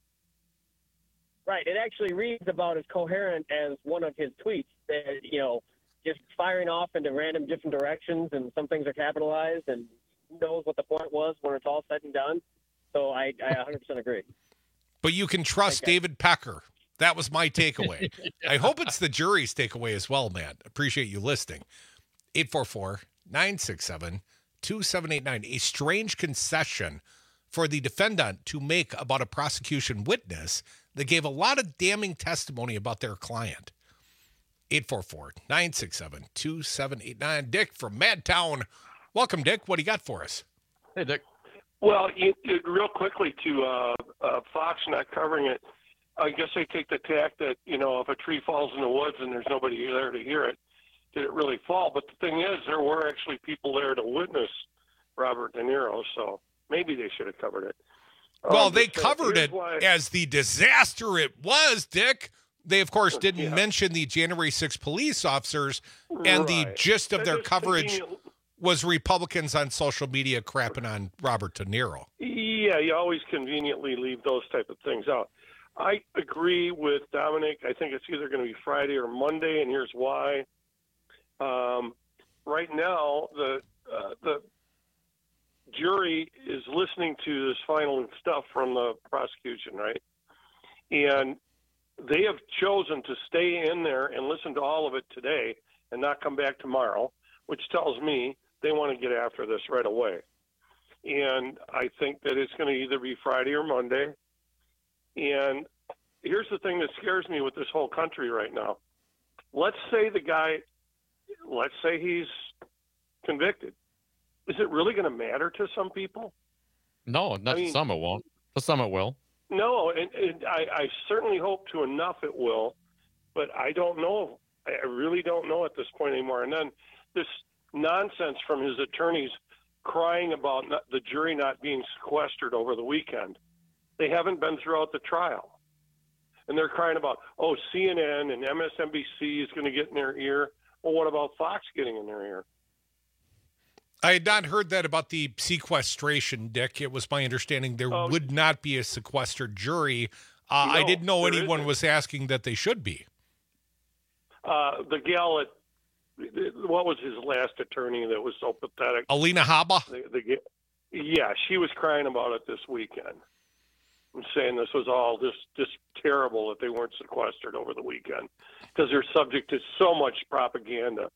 Right. It actually reads about as coherent as one of his tweets that, you know, just firing off into random different directions, and some things are capitalized, and who knows what the point was when it's all said and done. So I, I one hundred percent agree. But you can trust okay. David Pecker. That was my takeaway. yeah. I hope it's the jury's takeaway as well, Matt. Appreciate you listening. eight four four, nine six seven, two seven eight nine. A strange concession for the defendant to make about a prosecution witness that gave a lot of damning testimony about their client. eight four four, nine six seven, two seven eight nine. Dick from Madtown. Welcome, Dick. What do you got for us? Hey, Dick. Well, you, you, real quickly to uh, uh, Fox not covering it, I guess they take the tack that, you know, if a tree falls in the woods and there's nobody there to hear it, did it really fall? But the thing is, there were actually people there to witness Robert De Niro, so maybe they should have covered it. Well, um, they covered it why... as the disaster it was, Dick. They, of course, didn't yeah. mention the January sixth police officers, and right. the gist of that their coverage convenient... was Republicans on social media crapping on Robert De Niro. Yeah, you always conveniently leave those type of things out. I agree with Dominic. I think it's either going to be Friday or Monday, and here's why. Um, right now, the uh, the jury is listening to this final stuff from the prosecution, right? And they have chosen to stay in there and listen to all of it today and not come back tomorrow, which tells me they want to get after this right away. And I think that it's going to either be Friday or Monday. And here's the thing that scares me with this whole country right now. Let's say the guy, let's say he's convicted. Is it really going to matter to some people? No, not I mean, to some it won't. To some it will. No, and, and I, I certainly hope to enough it will, but I don't know. I really don't know at this point anymore. And then this nonsense from his attorneys crying about not, the jury not being sequestered over the weekend. They haven't been throughout the trial. And they're crying about, oh, C N N and M S N B C is going to get in their ear. Well, what about Fox getting in their ear? I had not heard that about the sequestration, Dick. It was my understanding there um, would not be a sequestered jury. Uh, no, I didn't know anyone isn't. was asking that they should be. Uh, the gal at, what was his last attorney that was so pathetic? Alina Habba? The, the, yeah, she was crying about it this weekend. I'm saying this was all just, just terrible that they weren't sequestered over the weekend because they're subject to so much propaganda.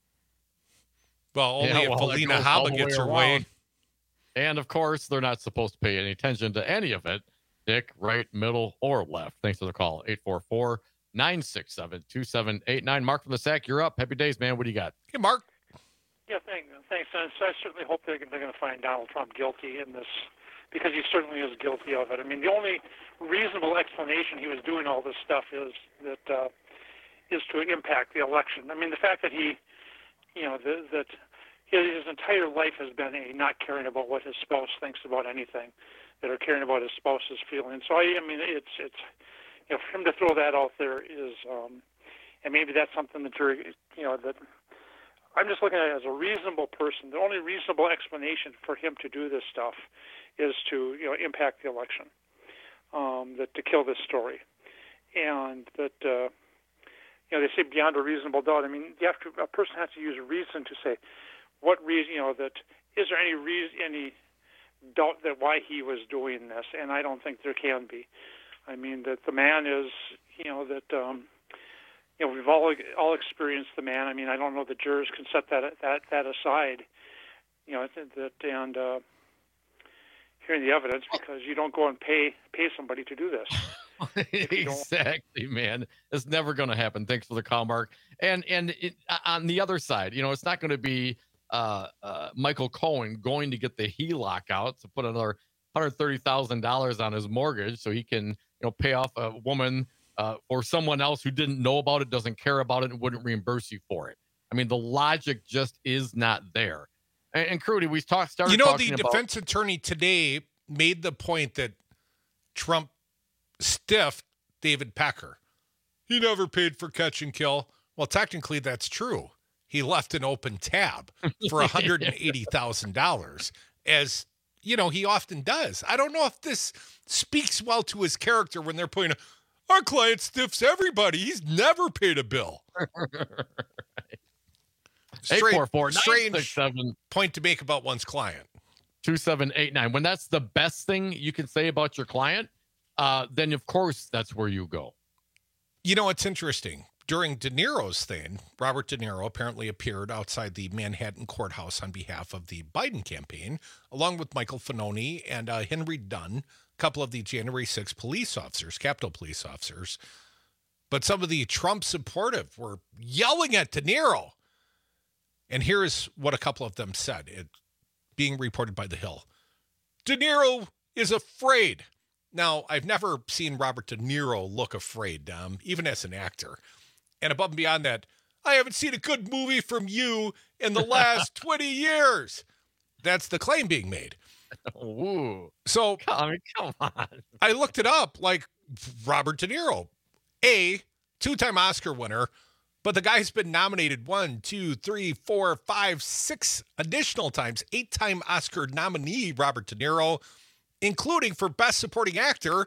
Well, only yeah, if well, Alina Habba gets her way. And, of course, they're not supposed to pay any attention to any of it. Dick, right, middle, or left. Thanks for the call. eight four four, nine six seven, two seven eight nine. Mark from the Sack, you're up. Happy days, man. What do you got? Hey, Mark. Yeah, thank, thanks. And so I certainly hope they're, they're going to find Donald Trump guilty in this, because he certainly is guilty of it. I mean, the only reasonable explanation he was doing all this stuff is that uh, is to impact the election. I mean, the fact that he, you know, the, that his entire life has been a not caring about what his spouse thinks about anything, that are caring about his spouse's feelings. So I, I mean, it's it's, you know, for him to throw that out there is, um, and maybe that's something the jury, you know, that. I'm just looking at it as a reasonable person. The only reasonable explanation for him to do this stuff is to, you know, impact the election, um, that to kill this story, and that uh, you know, they say beyond a reasonable doubt. I mean, you have to, a person has to use reason to say what reason, you know, that is there any reason, any doubt that why he was doing this, and I don't think there can be. I mean, that the man is, you know, that. Um, You know, we've all all experienced the man. I mean, I don't know the jurors can set that that that aside. You know, that and uh, hearing the evidence, because you don't go and pay pay somebody to do this. Exactly, man. It's never going to happen. Thanks for the call, Mark. And and it, on the other side, you know, it's not going to be uh, uh, Michael Cohen going to get the H E L O C out to put another one hundred thirty thousand dollars on his mortgage so he can, you know, pay off a woman. Uh, or someone else who didn't know about it, doesn't care about it, and wouldn't reimburse you for it. I mean, the logic just is not there. And, and Crudy, we talked. Started. You know, talking the about, defense attorney today made the point that Trump stiffed David Pecker. He never paid for catch and kill. Well, technically, that's true. He left an open tab for one hundred eighty thousand dollars, as you know, he often does. I don't know if this speaks well to his character when they're putting. Our client stiffs everybody. He's never paid a bill. Strange, strange point to make about one's client. two seven eight nine. When that's the best thing you can say about your client, uh, then of course that's where you go. You know, it's interesting. During De Niro's thing, Robert De Niro apparently appeared outside the Manhattan courthouse on behalf of the Biden campaign, along with Michael Finoni and uh, Henry Dunn, a couple of the January sixth police officers, Capitol police officers. But some of the Trump supportive were yelling at De Niro. And here is what a couple of them said, it being reported by The Hill. De Niro is afraid. Now, I've never seen Robert De Niro look afraid, um, even as an actor. And above and beyond that, I haven't seen a good movie from you in the last twenty years. That's the claim being made. Ooh. So I mean, come on. I looked it up, like Robert De Niro, a two-time Oscar winner, but the guy's been nominated one, two, three, four, five, six additional times, eight-time Oscar nominee Robert De Niro, including for Best Supporting Actor,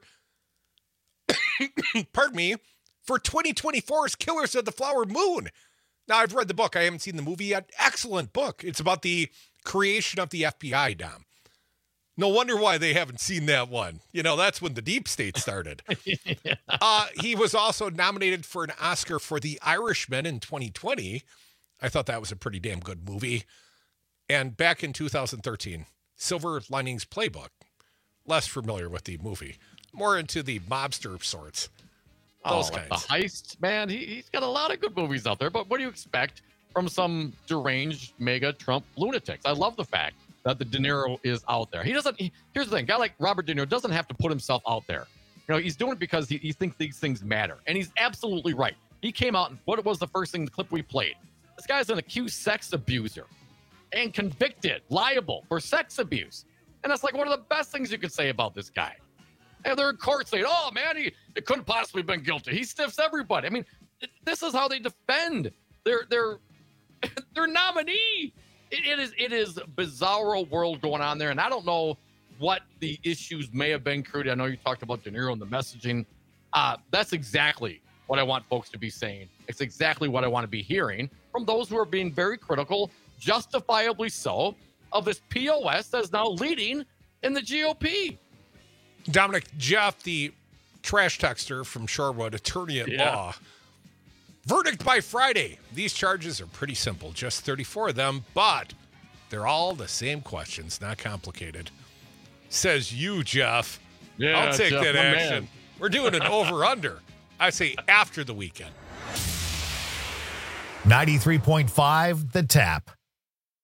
pardon me, for twenty twenty-four's Killers of the Flower Moon. Now, I've read the book. I haven't seen the movie yet. Excellent book. It's about the creation of the F B I, Dom. No wonder why they haven't seen that one. You know, that's when the deep state started. yeah. uh, he was also nominated for an Oscar for The Irishman in twenty twenty. I thought that was a pretty damn good movie. And back in two thousand thirteen, Silver Linings Playbook. Less familiar with the movie. More into the mobster sorts. Those oh, like kinds. The Heist, man. He, he's got a lot of good movies out there. But what do you expect from some deranged mega Trump lunatics? I love the fact that the De Niro is out there. He doesn't. He, here's the thing: a guy like Robert De Niro doesn't have to put himself out there. You know, he's doing it because he, he thinks these things matter, and he's absolutely right. He came out and what was the first thing the clip we played? This guy's an accused sex abuser and convicted, liable for sex abuse, and that's like one of the best things you could say about this guy. And they're in court saying, "Oh man, he it couldn't possibly have been guilty. He stiffs everybody." I mean, this is how they defend their their their nominee. It, it is it is a bizarro world going on there, and I don't know what the issues may have been, Crudy. I know you talked about De Niro and the messaging. Uh, that's exactly what I want folks to be saying. It's exactly what I want to be hearing from those who are being very critical, justifiably so, of this P O S that is now leading in the G O P. Dominic, Jeff, the trash texter from Shorewood, attorney at Yeah. law. Verdict by Friday. These charges are pretty simple, just thirty-four of them, but they're all the same questions, not complicated. Says you, Jeff. Yeah, I'll take Jeff, that my action. man. We're doing an over-under. I say after the weekend. ninety-three point five The Tap.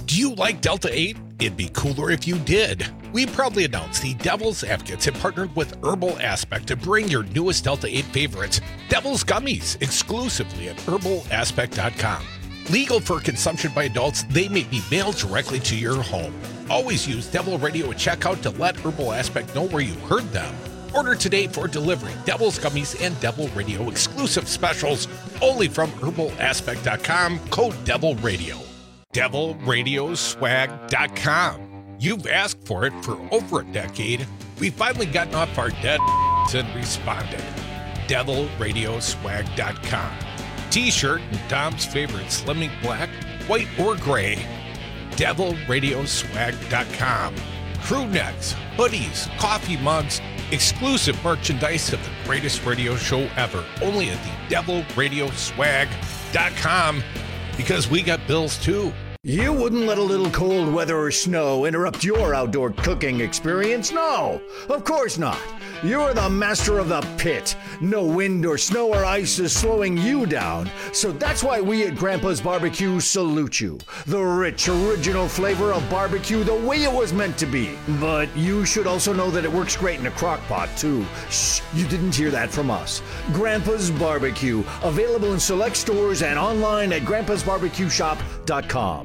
Do you like Delta eight? It'd be cooler if you did. We proudly announce the Devil's Advocates have partnered with Herbal Aspect to bring your newest Delta eight favorites, Devil's Gummies, exclusively at herbal aspect dot com. Legal for consumption by adults, they may be mailed directly to your home. Always use Devil Radio at checkout to let Herbal Aspect know where you heard them. Order today for delivery. Devil's Gummies and Devil Radio exclusive specials only from herbal aspect dot com, code Devil Radio. devil radio swag dot com. You've asked for it for over a decade. We've finally gotten off our dead and responded. devil radio swag dot com. T-shirt and Tom's favorite Slimming Black, white or gray. devil radio swag dot com. Crew necks, hoodies, coffee mugs, exclusive merchandise of the greatest radio show ever. Only at the devil radio swag dot com, because we got bills too. You wouldn't let a little cold weather or snow interrupt your outdoor cooking experience? No, of course not. You're the master of the pit. No wind or snow or ice is slowing you down. So that's why we at Grandpa's Barbecue salute you. The rich, original flavor of barbecue the way it was meant to be. But you should also know that it works great in a crock pot, too. Shh, you didn't hear that from us. Grandpa's Barbecue, available in select stores and online at grandpas barbecue shop dot com.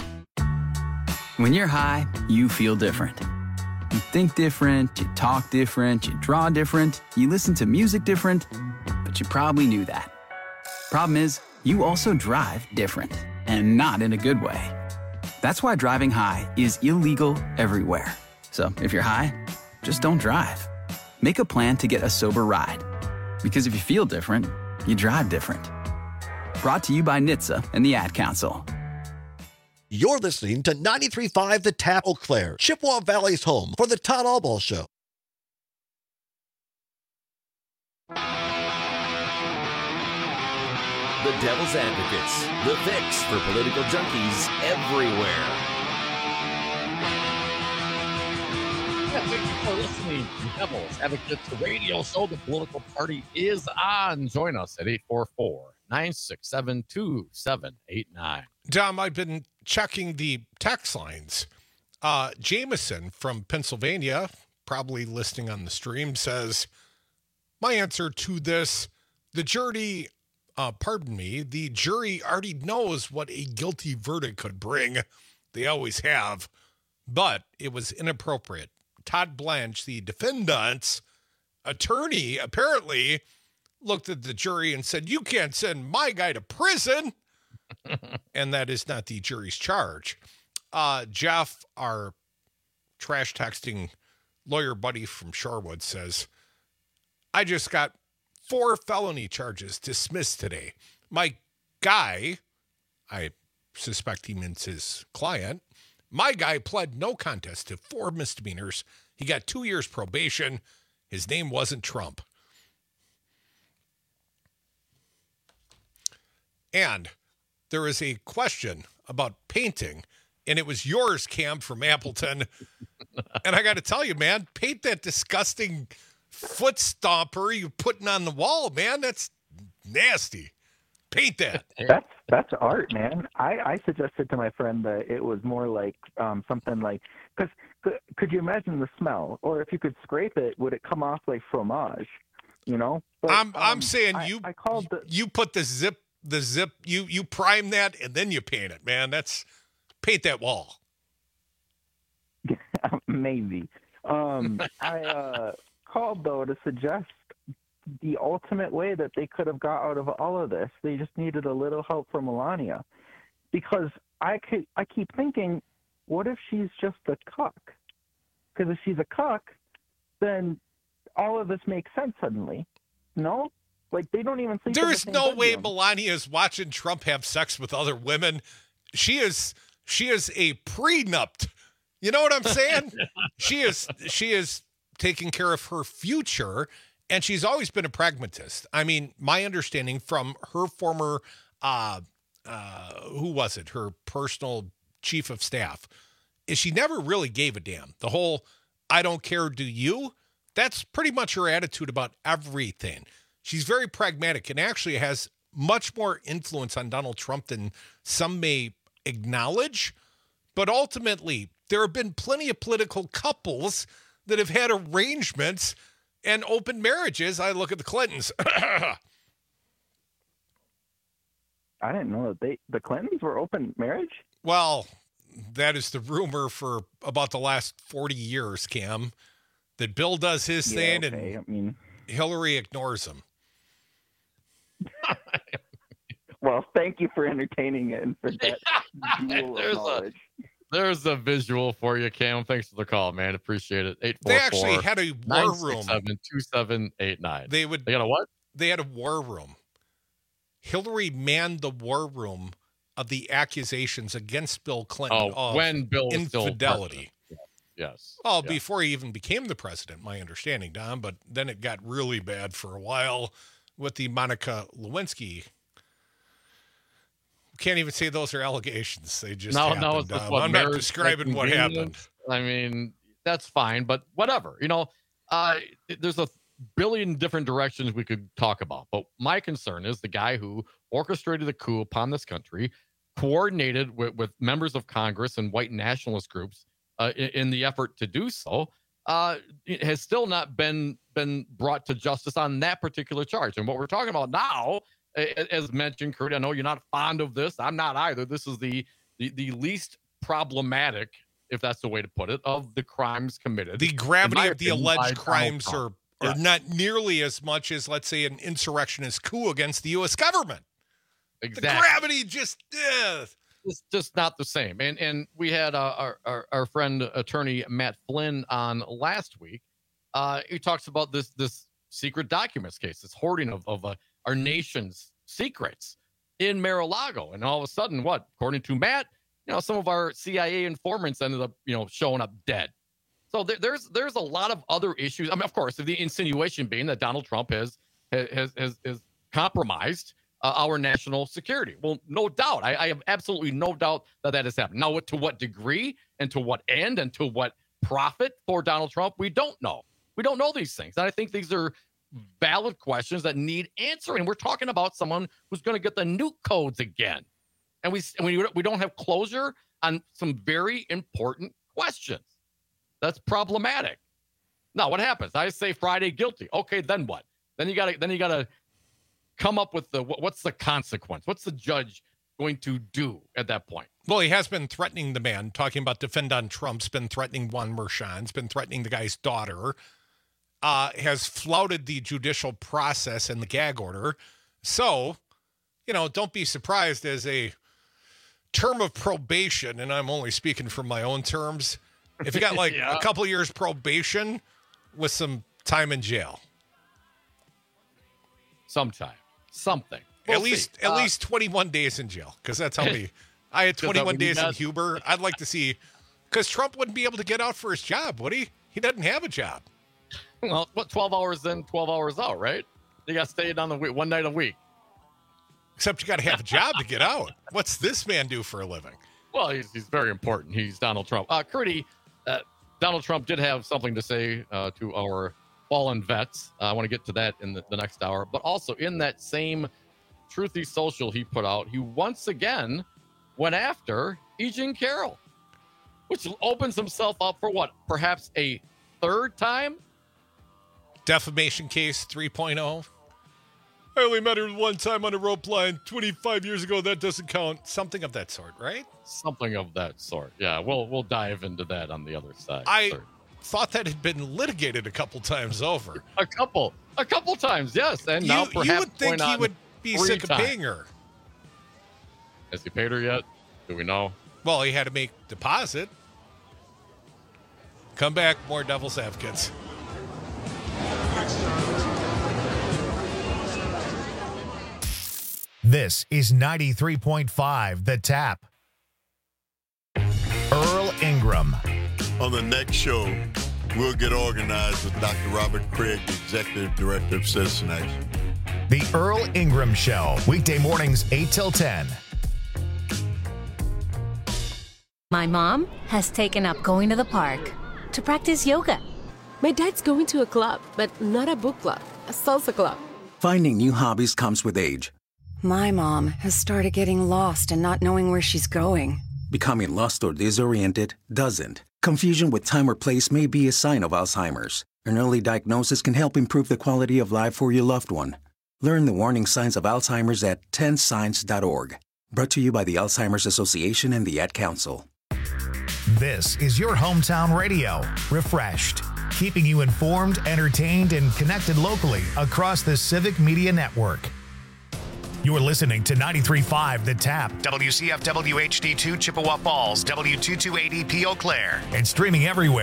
When you're high, you feel different. You think different, you talk different, you draw different, you listen to music different, but you probably knew that. Problem is, you also drive different, and not in a good way. That's why driving high is illegal everywhere. So if you're high, just don't drive. Make a plan to get a sober ride. Because if you feel different, you drive different. Brought to you by N H T S A and the Ad Council. You're listening to ninety-three point five The Tap, Eau Claire, Chippewa Valley's home for the Todd Allball Show. The Devil's Advocates, the fix for political junkies everywhere. Yeah, thank you for listening to Devil's Advocates, the radio show. The political party is on. Join us at eight four four, nine six seven, two seven eight nine. Dom, I've been checking the text lines. Uh, Jameson from Pennsylvania, probably listening on the stream, says, my answer to this, the jury, uh, pardon me, the jury already knows what a guilty verdict could bring. They always have, but it was inappropriate. Todd Blanche, the defendant's attorney, apparently looked at the jury and said, you can't send my guy to prison. And that is not the jury's charge. Uh, Jeff, our trash texting lawyer buddy from Shorewood, says, I just got four felony charges dismissed today. My guy, I suspect he means his client, my guy pled no contest to four misdemeanors. He got two years probation. His name wasn't Trump. And there is a question about painting, and it was yours, Cam, from Appleton. And I got to tell you, man, paint that disgusting foot stomper you're putting on the wall, man. That's nasty. Paint that. That's that's art, man. I, I suggested to my friend that it was more like um, something like, because could, could you imagine the smell? Or if you could scrape it, would it come off like fromage? You know? But, I'm um, I'm saying I, you I called the, you put the zip the zip you you prime that and then you paint it, man. That's paint that wall. Maybe. Um, I uh, called though to suggest the ultimate way that they could have got out of all of this. They just needed a little help from Melania, because I could I keep thinking, what if she's just a cuck? Because if she's a cuck, then all of this makes sense suddenly. No? Like, they don't even think there the is same no bedroom. way Melania is watching Trump have sex with other women. She is she is a prenup. You know what I'm saying? she is she is taking care of her future, and she's always been a pragmatist. I mean, my understanding from her former uh uh who was it? Her personal chief of staff is she never really gave a damn. The whole I don't care, do you? That's pretty much her attitude about everything. She's very pragmatic and actually has much more influence on Donald Trump than some may acknowledge. But ultimately, there have been plenty of political couples that have had arrangements and open marriages. I look at the Clintons. I didn't know that they the Clintons were open marriage. Well, that is the rumor for about the last forty years, Cam, that Bill does his Yeah, thing okay. and I mean, Hillary ignores him. well, thank you for entertaining it and for that jewel of There's a- knowledge. There's a visual for you, Cam. Thanks for the call, man. Appreciate it. eight four They four, actually had a war room. nine six seven, two seven eight nine. They would. They got a what? They had a war room. Hillary manned the war room of the accusations against Bill Clinton Oh, of when Bill was still infidelity. president. Yes. Oh, Yeah. before he even became the president, my understanding, Don. But then it got really bad for a while with the Monica Lewinsky. Can't even say those are allegations. They just no, happened. no, it's just Um, what I'm not marriage describing what happened. inconvenience. I mean, that's fine, but whatever. You know, uh, there's a billion different directions we could talk about. But my concern is the guy who orchestrated the coup upon this country, coordinated with, with members of Congress and white nationalist groups uh, in, in the effort to do so, uh, it has still not been been brought to justice on that particular charge. And what we're talking about now, a- as mentioned, Kurt, I know you're not fond of this. I'm not either. This is the the, the least problematic, if that's the way to put it, of the crimes committed. The gravity in my of the opinion, by alleged Donald crimes are, Trump. are Yeah. not nearly as much as, let's say, an insurrectionist coup against the U S government. Exactly. The gravity just, eh. It's just not the same. And and we had uh, our, our our friend attorney Matt Flynn on last week. Uh, he talks about this this secret documents case, this hoarding of of uh, our nation's secrets in Mar-a-Lago, and all of a sudden, what? According to Matt, you know, some of our C I A informants ended up, you know, showing up dead. So there, there's there's a lot of other issues. I mean, of course, the insinuation being that Donald Trump has has has, has compromised Uh, our national security. Well, no doubt. I, I have absolutely no doubt that that has happened. Now, what, to what degree and to what end and to what profit for Donald Trump, we don't know. We don't know these things. And I think these are valid questions that need answering. We're talking about someone who's going to get the nuke codes again. And we, and we, we don't have closure on some very important questions. That's problematic. Now, what happens? I say Friday guilty. Okay, then what? Then you got to, then you got to, come up with the what's the consequence? What's the judge going to do at that point? Well, he has been threatening the man, talking about defend on Trump's been threatening Juan Merchan's been threatening the guy's daughter, uh, has flouted the judicial process and the gag order. So, you know, don't be surprised as a term of probation, and I'm only speaking from my own terms, if you got like Yeah. a couple years probation with some time in jail. Sometime. Something. At We'll least see. at Uh, least twenty-one days in jail, because that's how many. I had Is that twenty-one what you days in got? Huber. I'd like to see, because Trump wouldn't be able to get out for his job, would he? He doesn't have a job. Well, what twelve hours in, twelve hours out, right? You got to stay on the week, one night a week. Except you got to have a job to get out. What's this man do for a living? Well, he's, he's very important. He's Donald Trump. Uh, Curdy, uh, Donald Trump did have something to say uh, to our fallen vets. Uh, I want to get to that in the, the next hour. But also in that same Truthy Social he put out, he once again went after E. Jean Carroll, which opens himself up for what? Perhaps a third time? Defamation case three point oh. I only met her one time on a rope line twenty-five years ago. That doesn't count. Something of that sort, right? Something of that sort. Yeah, we'll we'll dive into that on the other side. I sir. thought that had been litigated a couple times over. A couple. A couple times, yes. And now You, perhaps you would think going he on would be three sick of times. paying her. Has he paid her yet? Do we know? Well, he had to make deposit. Come back, more devil's advocates. This is ninety-three point five The Tap. Earl Ingram. On the next show, we'll get organized with Doctor Robert Craig, the Executive Director of Citizen Action. The Earl Ingram Show, weekday mornings eight till ten. My mom has taken up going to the park to practice yoga. My dad's going to a club, but not a book club, a salsa club. Finding new hobbies comes with age. My mom has started getting lost and not knowing where she's going. Becoming lost or disoriented doesn't. Confusion with time or place may be a sign of Alzheimer's. An early diagnosis can help improve the quality of life for your loved one. Learn the warning signs of Alzheimer's at ten signs dot org. Brought to you by the Alzheimer's Association and the Ad Council. This is your hometown radio, refreshed, keeping you informed, entertained, and connected locally across the Civic Media Network. You're listening to ninety-three point five The Tap, W C F W H D two Chippewa Falls, W two two eighty P Eau Claire, and streaming everywhere